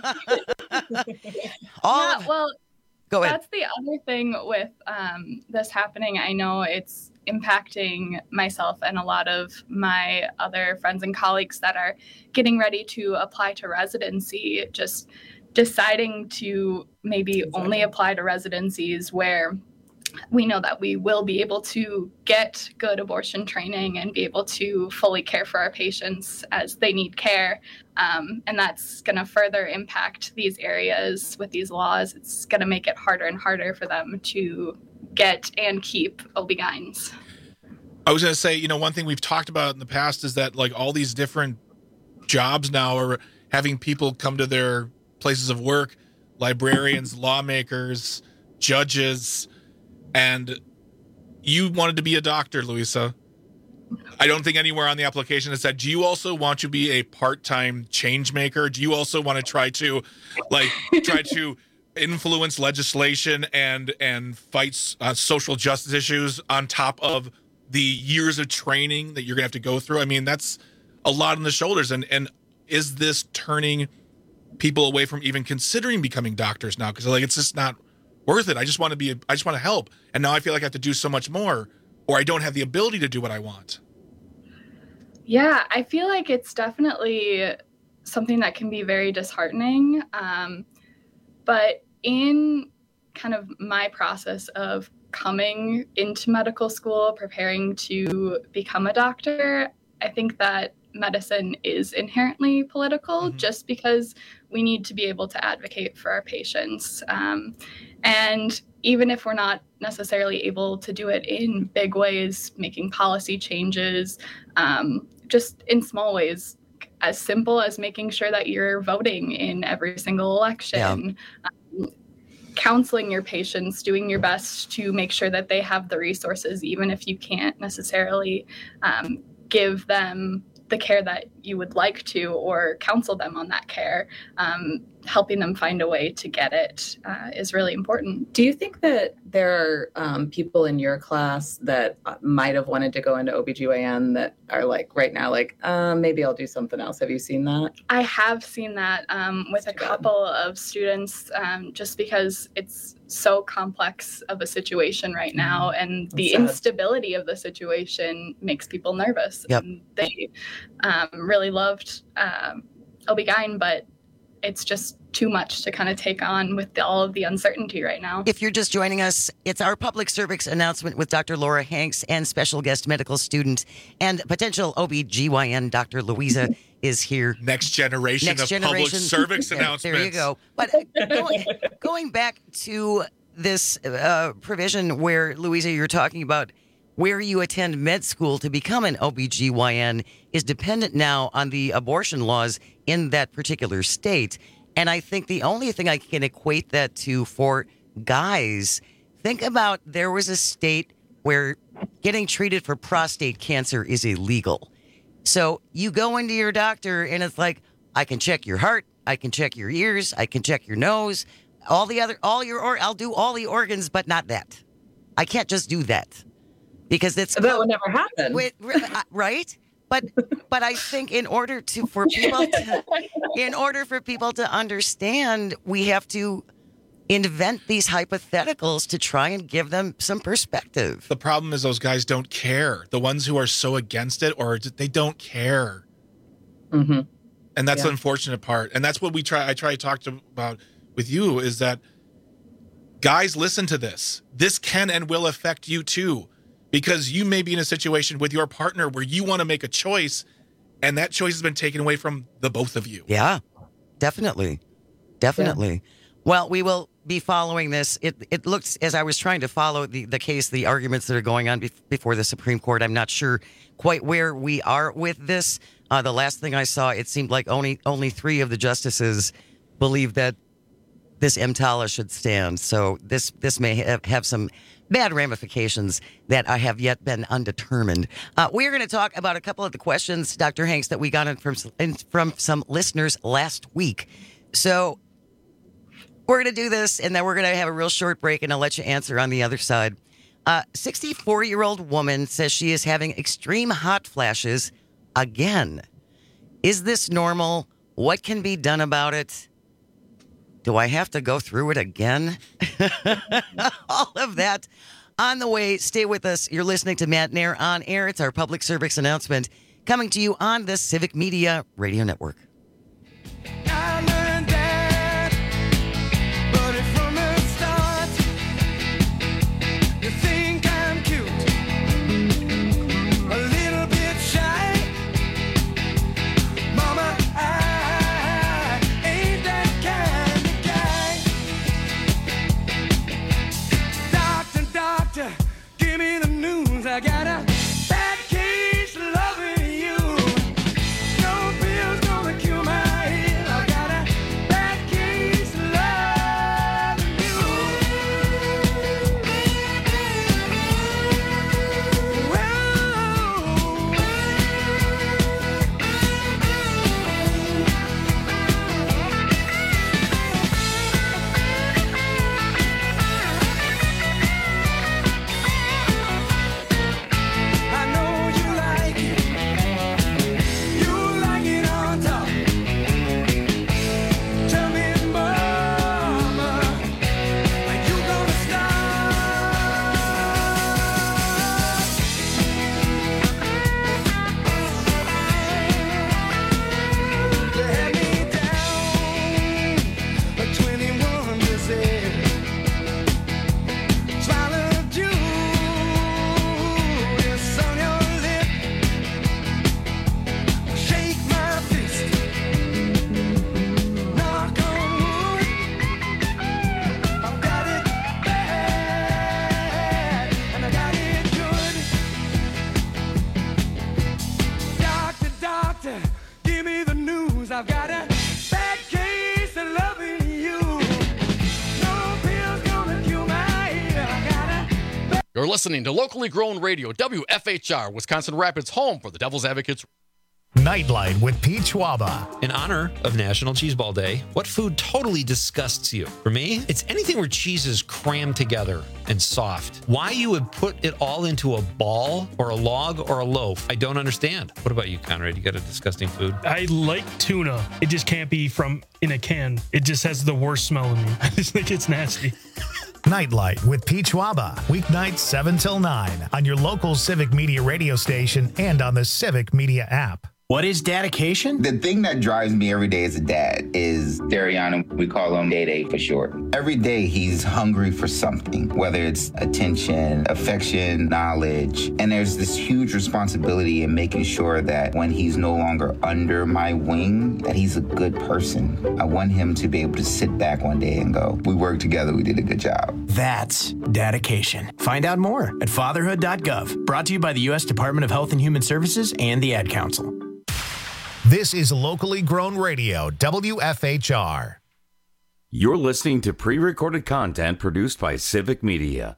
All
Yeah, well,
Go ahead.
that's the other thing with um, this happening. I know it's impacting myself and a lot of my other friends and colleagues that are getting ready to apply to residency, just deciding to maybe only apply to residencies where we know that we will be able to get good abortion training and be able to fully care for our patients as they need care. Um, and that's going to further impact these areas with these laws. It's going to make it harder and harder for them to get and keep O B G Y Ns.
I was going to say, you know, one thing we've talked about in the past is that like all these different jobs now are having people come to their places of work, librarians, lawmakers, judges, and you wanted to be a doctor, Louisa. I don't think anywhere on the application it said, do you also want to be a part-time change maker? Do you also want to try to like try to influence legislation and and fight uh, social justice issues on top of the years of training that you're gonna have to go through? I mean, that's a lot on the shoulders. And and is this turning people away from even considering becoming doctors now? Because like it's just not worth it. I just want to be, I just want to help. And now I feel like I have to do so much more, or I don't have the ability to do what I want.
Yeah, I feel like it's definitely something that can be very disheartening. Um, but in kind of my process of coming into medical school, preparing to become a doctor, I think that medicine is inherently political mm-hmm. just because we need to be able to advocate for our patients. Um, and even if we're not necessarily able to do it in big ways, making policy changes, um, just in small ways, as simple as making sure that you're voting in every single election, yeah. um, counseling your patients, doing your best to make sure that they have the resources, even if you can't necessarily um, give them the care that you would like to, or counsel them on that care. Um, helping them find a way to get it uh, is really important.
Do you think that there are um, people in your class that might have wanted to go into O B G Y N that are like right now, like, uh, maybe I'll do something else? Have you seen that?
I have seen that um, with a couple of students, um, just because it's so complex of a situation right now, and the
sad.
instability of the situation makes people nervous.
Yep.
And they um, really loved um, O B G Y N, but it's just too much to kind of take on with the, all of the uncertainty right now.
If you're just joining us, it's our public service announcement with Doctor Laura Hanks and special guest medical student and potential O B G Y N Doctor Louisa is here.
Next generation
Next
of
generation.
public service
There-
announcements.
There you go. But going, going back to this uh, provision where, Louisa, you're talking about where you attend med school to become an O B G Y N is dependent now on the abortion laws in that particular state. And I think the only thing I can equate that to for guys, think about there was a state where getting treated for prostate cancer is illegal. So you go into your doctor and it's like, I can check your heart, I can check your ears, I can check your nose, all the other, all your, or I'll do all the organs, but not that. I can't just do that. Because it's
that would never happen,
with, right? But but I think in order to for people to, in order for people to understand, we have to invent these hypotheticals to try and give them some perspective.
The problem is those guys don't care. The ones who are so against it, or they don't care.
Mm-hmm.
And that's
Yeah.
the unfortunate part. And that's what we try. I try to talk to about with you is that guys, listen to this. This can and will affect you too. Because you may be in a situation with your partner where you want to make a choice, and that choice has been taken away from the both of you.
Yeah, definitely. Definitely. Yeah. Well, we will be following this. It it looks, as I was trying to follow the, the case, the arguments that are going on bef- before the Supreme Court, I'm not sure quite where we are with this. Uh, the last thing I saw, it seemed like only only three of the justices believe that this EMTALA should stand. So this this may have, have some bad ramifications that I have yet been undetermined. Uh, we're going to talk about a couple of the questions, Doctor Hanks, that we got in from, in, from some listeners last week. So we're going to do this, and then we're going to have a real short break, and I'll let you answer on the other side. Uh, sixty-four-year-old woman says she is having extreme hot flashes again. Is this normal? What can be done about it? Do I have to go through it again? All of that on the way. Stay with us. You're listening to Matt Nair on Air. It's our public service announcement coming to you on the Civic Media Radio Network.
I got a bad case loving you. No pills gonna cure. I've got a bad case of loving you. No pills gonna cure my ear. I got a
You're listening to locally grown radio, W F H R, Wisconsin Rapids, home for the Devil's Advocates.
Nightlight with Pete Schwaba.
In honor of National Cheeseball Day, what food totally disgusts you? For me, it's anything where cheese is crammed together and soft. Why you would put it all into a ball or a log or a loaf, I don't understand. What about you, Conrad? You got a disgusting food?
I like tuna. It just can't be from in a can. It just has the worst smell in me. I just think it's nasty.
Nightlight with Pete Schwaba. Weeknights seven till nine on your local Civic Media radio station and on the Civic Media app.
What is dedication?
The thing that drives me every day as a dad is Dariana. We call him Day Day for short. Every day he's hungry for something, whether it's attention, affection, knowledge. And there's this huge responsibility in making sure that when he's no longer under my wing, that he's a good person. I want him to be able to sit back one day and go, we worked together, we did a good job.
That's dedication. Find out more at fatherhood dot gov. Brought to you by the U S Department of Health and Human Services and the Ad Council.
This is locally grown radio, W F H R.
You're listening to pre-recorded content produced by Civic Media.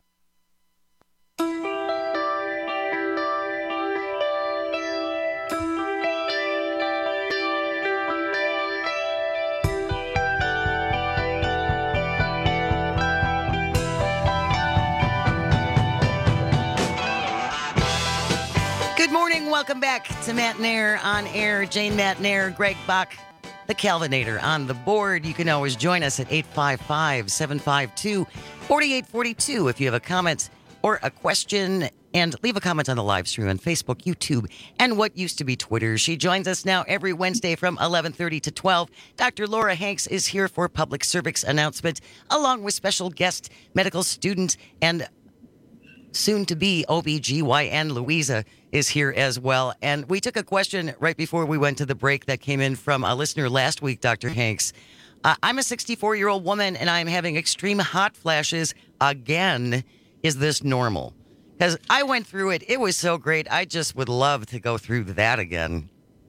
Welcome back to Matt Nair on air. Jane Matt Nair, Greg Bach, the Calvinator on the board. You can always join us at eight five five, seven five two, four eight four two if you have a comment or a question. And leave a comment on the live stream on Facebook, YouTube, and what used to be Twitter. She joins us now every Wednesday from eleven thirty to twelve. Doctor Laura Hanks is here for public service announcement, along with special guest medical student and soon-to-be O B G Y N Louisa is here as well. And we took a question right before we went to the break that came in from a listener last week, Doctor Hanks. Uh, I'm a sixty-four-year-old woman, and I'm having extreme hot flashes again. Is this normal? Because I went through it. It was so great. I just would love to go through that again.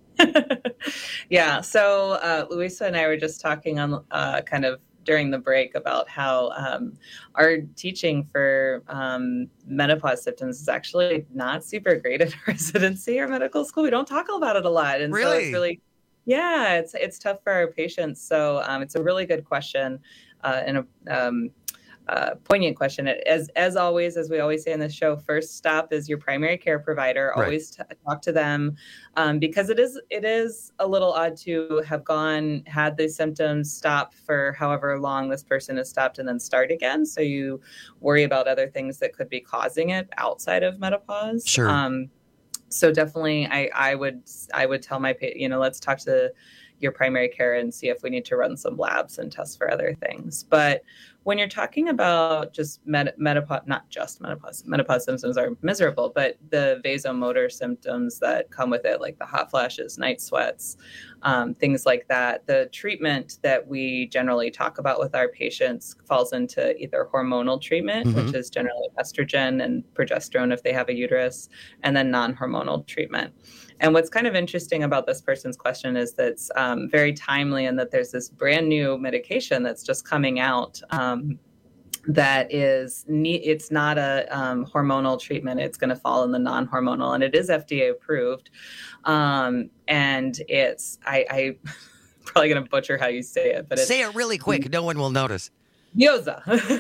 Yeah. So uh, Louisa and I were just talking on uh, kind of during the break about how um, our teaching for um, menopause symptoms is actually not super great in residency or medical school. We don't talk about it a lot. And
really?
so it's really, yeah, it's it's tough for our patients. So um, it's a really good question uh, and a um, uh, poignant question. As as always, as we always say in this show, first stop is your primary care provider. Right. Always t- talk to them um, because it is it is a little odd to have gone, had these symptoms, stop for however long this person has stopped and then start again. So you worry about other things that could be causing it outside of menopause.
Sure.
Um, so definitely, I, I would I would tell my pa- you know let's talk to your primary care and see if we need to run some labs and test for other things. But when you're talking about just med- menopause, not just menopause, menopause symptoms are miserable, but the vasomotor symptoms that come with it, like the hot flashes, night sweats, um, things like that, the treatment that we generally talk about with our patients falls into either hormonal treatment, mm-hmm. which is generally estrogen and progesterone if they have a uterus, and then non-hormonal treatment. And what's kind of interesting about this person's question is that it's um, very timely and that there's this brand new medication that's just coming out um, that is, ne- it's not a um, hormonal treatment. It's going to fall in the non-hormonal, and it is F D A approved. Um, and it's, I, I probably going to butcher how you say it, but it's,
say it really quick. No one will notice.
Gyoza.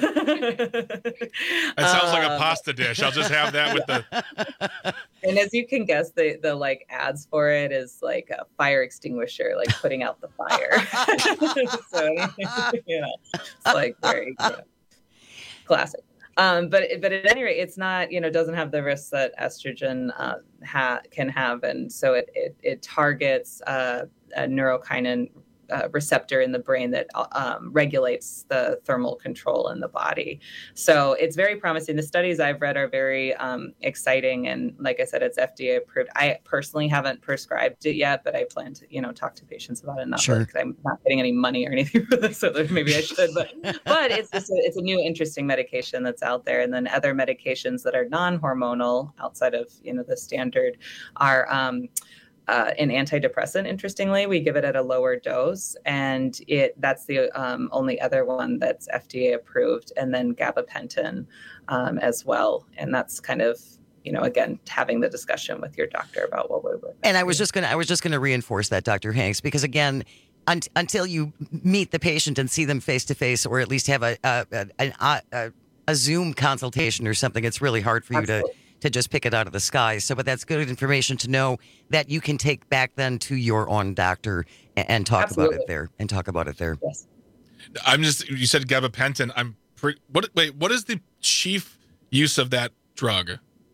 It sounds like a pasta dish. I'll just have that with the.
And as you can guess, the the like ads for it is like a fire extinguisher, like putting out the fire. So you know, it's like very you know, classic. Um, but but at any rate, it's not you know doesn't have the risks that estrogen uh, ha- can have, and so it it, it targets uh, a neurokinin Uh, receptor in the brain that um, regulates the thermal control in the body. So it's very promising. The studies I've read are very um, exciting. And like I said, it's F D A approved. I personally haven't prescribed it yet, but I plan to, you know, talk to patients about it. Not
sure.
Because I'm not getting any money or anything for this, so maybe I should. But but it's just a, it's a new interesting medication that's out there. And then other medications that are non-hormonal outside of, you know, the standard are um, uh, an antidepressant. Interestingly, we give it at a lower dose, and it that's the um, only other one that's F D A approved, and then gabapentin um, as well. And that's kind of, you know, again, having the discussion with your doctor about what would work.
And I was just gonna, I was just gonna reinforce that, Doctor Hanks, because again, un- until you meet the patient and see them face to face, or at least have a a, a, a, a a Zoom consultation or something, it's really hard for you Absolutely. to to just pick it out of the sky. So, but that's good information to know that you can take back then to your own doctor and, and talk
Absolutely.
about it there. And talk about it there.
Yes.
I'm just. You said gabapentin. I'm. Pre- what? Wait. What is the chief use of that drug?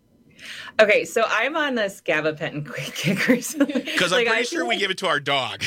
Okay, so I'm on this gabapentin quick kick recently.
Because
Like,
I'm
I
pretty sure
feel
we
like-
give it to our dog.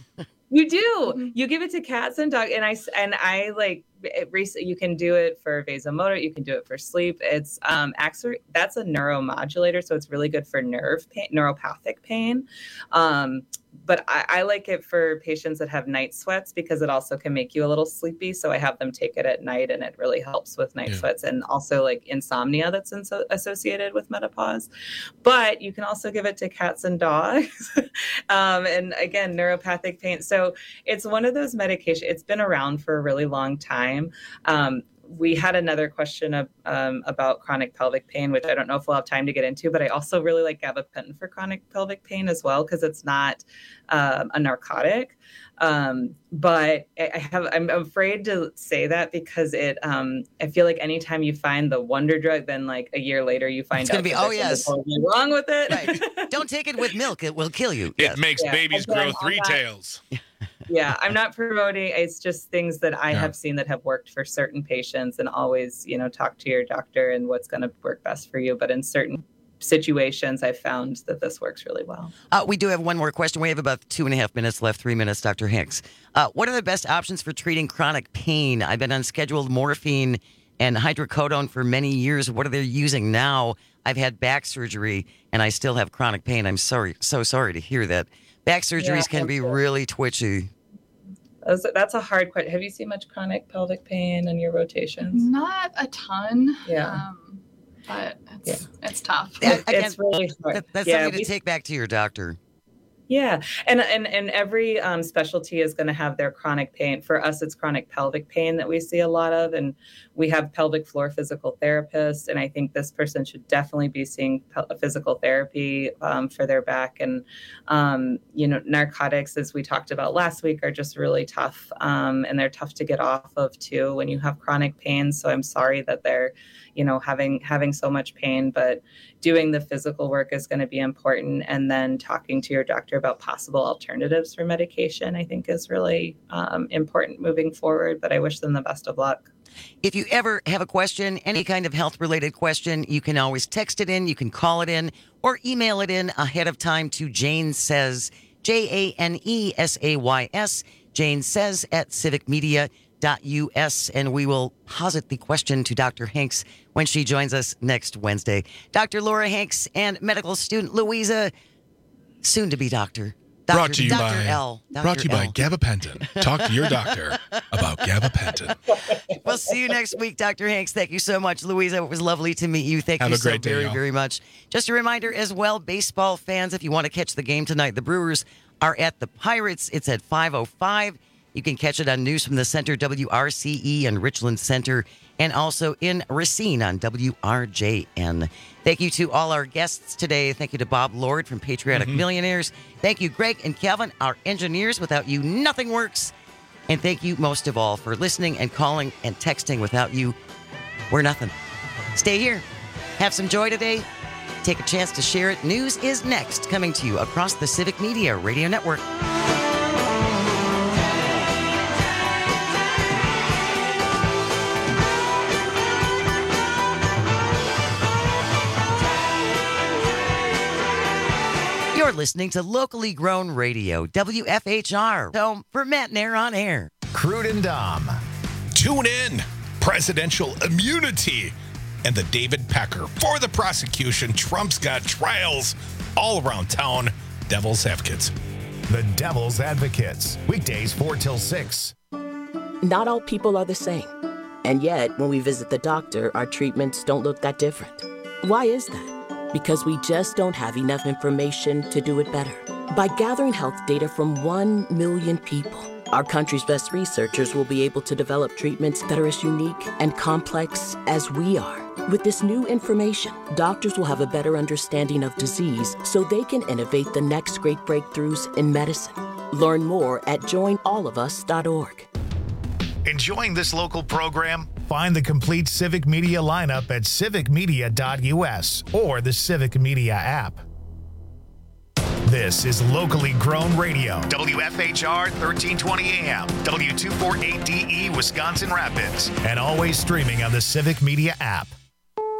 You do. You give it to cats and dogs, and I and I like it. rec- You can do it for vasomotor. You can do it for sleep. It's um actually that's a neuromodulator, so it's really good for nerve pain, neuropathic pain. Um, but I, I like it for patients that have night sweats because it also can make you a little sleepy. So I have them take it at night, and it really helps with night
Yeah.
sweats and also like insomnia that's in- associated with menopause. But you can also give it to cats and dogs. um, and again, neuropathic pain. So it's one of those medications. It's been around for a really long time. Um, we had another question of, um, about chronic pelvic pain, which I don't know if we'll have time to get into, but I also really like gabapentin for chronic pelvic pain as well, because it's not um, a narcotic. Um, but I I have, I'm afraid to say that because it, um, I feel like anytime you find the wonder drug, then like a year later you find
It's
out
gonna be,
that
oh,
there's
yes.
something totally wrong with it.
Right. Don't take it with milk; it will kill you.
It
Yes.
makes
Yeah.
babies
Again,
grow
all
three
that-
tails.
Yeah, I'm not promoting. It's just things that I
Yeah.
have seen that have worked for certain patients, and always, you know, talk to your doctor and what's going to work best for you. But in certain situations, I found that this works really well.
Uh, we do have one more question. We have about two and a half minutes left, three minutes, Doctor Hicks. Uh, what are the best options for treating chronic pain? I've been on scheduled morphine and hydrocodone for many years. What are they using now? I've had back surgery and I still have chronic pain. I'm sorry, so sorry to hear that. Back surgeries
Yeah,
can be
thank you.
really twitchy.
That's, that's a hard question. Have you seen much chronic pelvic pain in your rotations?
Not a ton.
Yeah.
Um, but it's it's tough.
That-
It's really hard.
that- that's
Yeah,
something
we-
to take back to your doctor.
Yeah, and and and every um, specialty is going to have their chronic pain. For us, it's chronic pelvic pain that we see a lot of, and we have pelvic floor physical therapists. And I think this person should definitely be seeing pel- physical therapy um, for their back. And um, you know, narcotics, as we talked about last week, are just really tough, um, and they're tough to get off of too when you have chronic pain. So I'm sorry that they're, you know, having having so much pain, but doing the physical work is going to be important, and then talking to your doctor about possible alternatives for medication, I think, is really um, important moving forward. But I wish them the best of luck.
If you ever have a question, any kind of health-related question, you can always text it in, you can call it in, or email it in ahead of time to Jane Says, J A N E S A Y S, Jane Says at civic media dot U S, and we will posit the question to Doctor Hanks when she joins us next Wednesday. Doctor Laura Hanks and medical student Louisa, soon to be doctor. Doctor
Brought to you
Doctor
by
L.
Brought to you by
L.
gabapentin. Talk to your doctor about gabapentin.
We'll see you next week, Doctor Hanks. Thank you so much, Louisa. It was lovely to meet you. Thank
Have
you
a great
so
day,
very,
y'all.
very much. Just a reminder as well, baseball fans, if you want to catch the game tonight, the Brewers are at the Pirates. It's at five oh five. You can catch it on News from the Center, W R C E, and Richland Center, and also in Racine on W R J N. Thank you to all our guests today. Thank you to Bob Lord from Patriotic
Mm-hmm.
Millionaires. Thank you, Greg and Kevin, our engineers. Without you, nothing works. And thank you most of all for listening and calling and texting. Without you, we're nothing. Stay here. Have some joy today. Take a chance to share it. News is next, coming to you across the Civic Media Radio Network. You're listening to locally grown radio, W F H R, home for Matt Nair on air.
Crude and Dom.
Tune in. Presidential immunity. And the David Pecker for the prosecution. Trump's got trials all around town. Devil's Advocates.
The Devil's Advocates. Weekdays four till six.
Not all people are the same. And yet, when we visit the doctor, our treatments don't look that different. Why is that? Because we just don't have enough information to do it better. By gathering health data from one million people, our country's best researchers will be able to develop treatments that are as unique and complex as we are. With this new information, doctors will have a better understanding of disease so they can innovate the next great breakthroughs in medicine. Learn more at join all of us dot org.
Enjoying this local program? Find the complete Civic Media lineup at civic media dot u s or the Civic Media app. This is locally grown radio. W F H R thirteen twenty A M, W two forty-eight D E, Wisconsin Rapids, and always streaming on the Civic Media app.